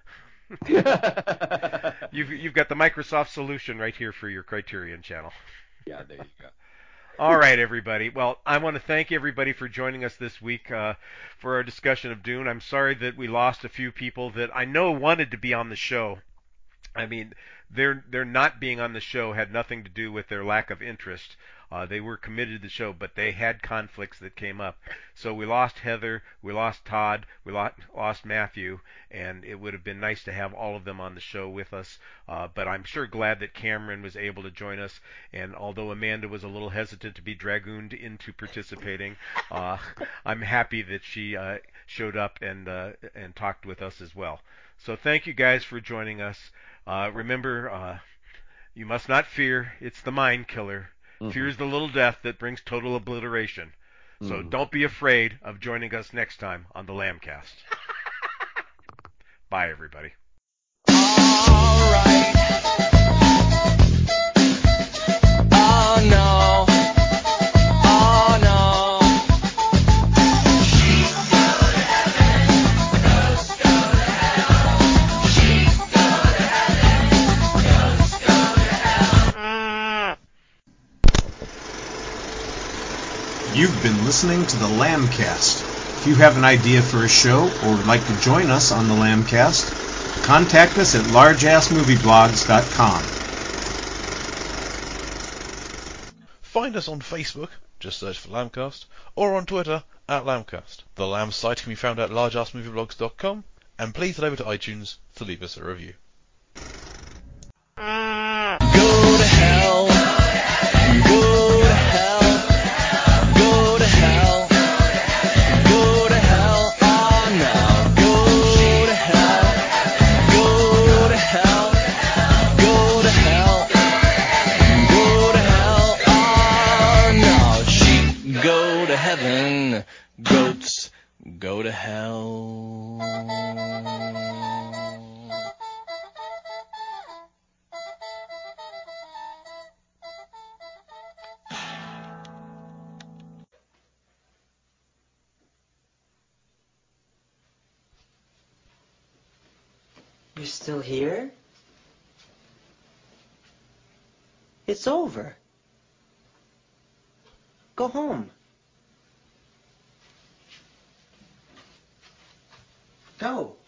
You've got the Microsoft solution right here for your Criterion Channel. Yeah, there you go. All right, everybody. Well, I want to thank everybody for joining us this week for our discussion of Dune. I'm sorry that we lost a few people that I know wanted to be on the show. I mean, their not being on the show had nothing to do with their lack of interest. They were committed to the show, but they had conflicts that came up. So we lost Heather, we lost Todd, we lost Matthew, and it would have been nice to have all of them on the show with us. But I'm sure glad that Cameron was able to join us. And although Amanda was a little hesitant to be dragooned into participating, I'm happy that she showed up and talked with us as well. So thank you guys for joining us. Remember, you must not fear. It's the mind killer. Fear's the little death that brings total obliteration. So don't be afraid of joining us next time on the Lambcast. Bye, everybody. All right. Oh no. Oh no. She's go to heaven. Ghosts go to hell. She's go to heaven. Ghosts go to hell. You've been listening to the Lambcast. If you have an idea for a show or would like to join us on the Lambcast, contact us at largeassmovieblogs.com. Find us on Facebook, just search for Lambcast, or on Twitter @Lambcast. The Lamb site can be found at largeassmovieblogs.com, and please head over to iTunes to leave us a review. Go to hell. Go to hell. Go to hell. Go to hell. Oh no. Go to hell. Go to hell. Go to hell. Go to hell. Oh no. Sheep go to heaven. Goats go to hell. You're still here? It's over. Go home. Go.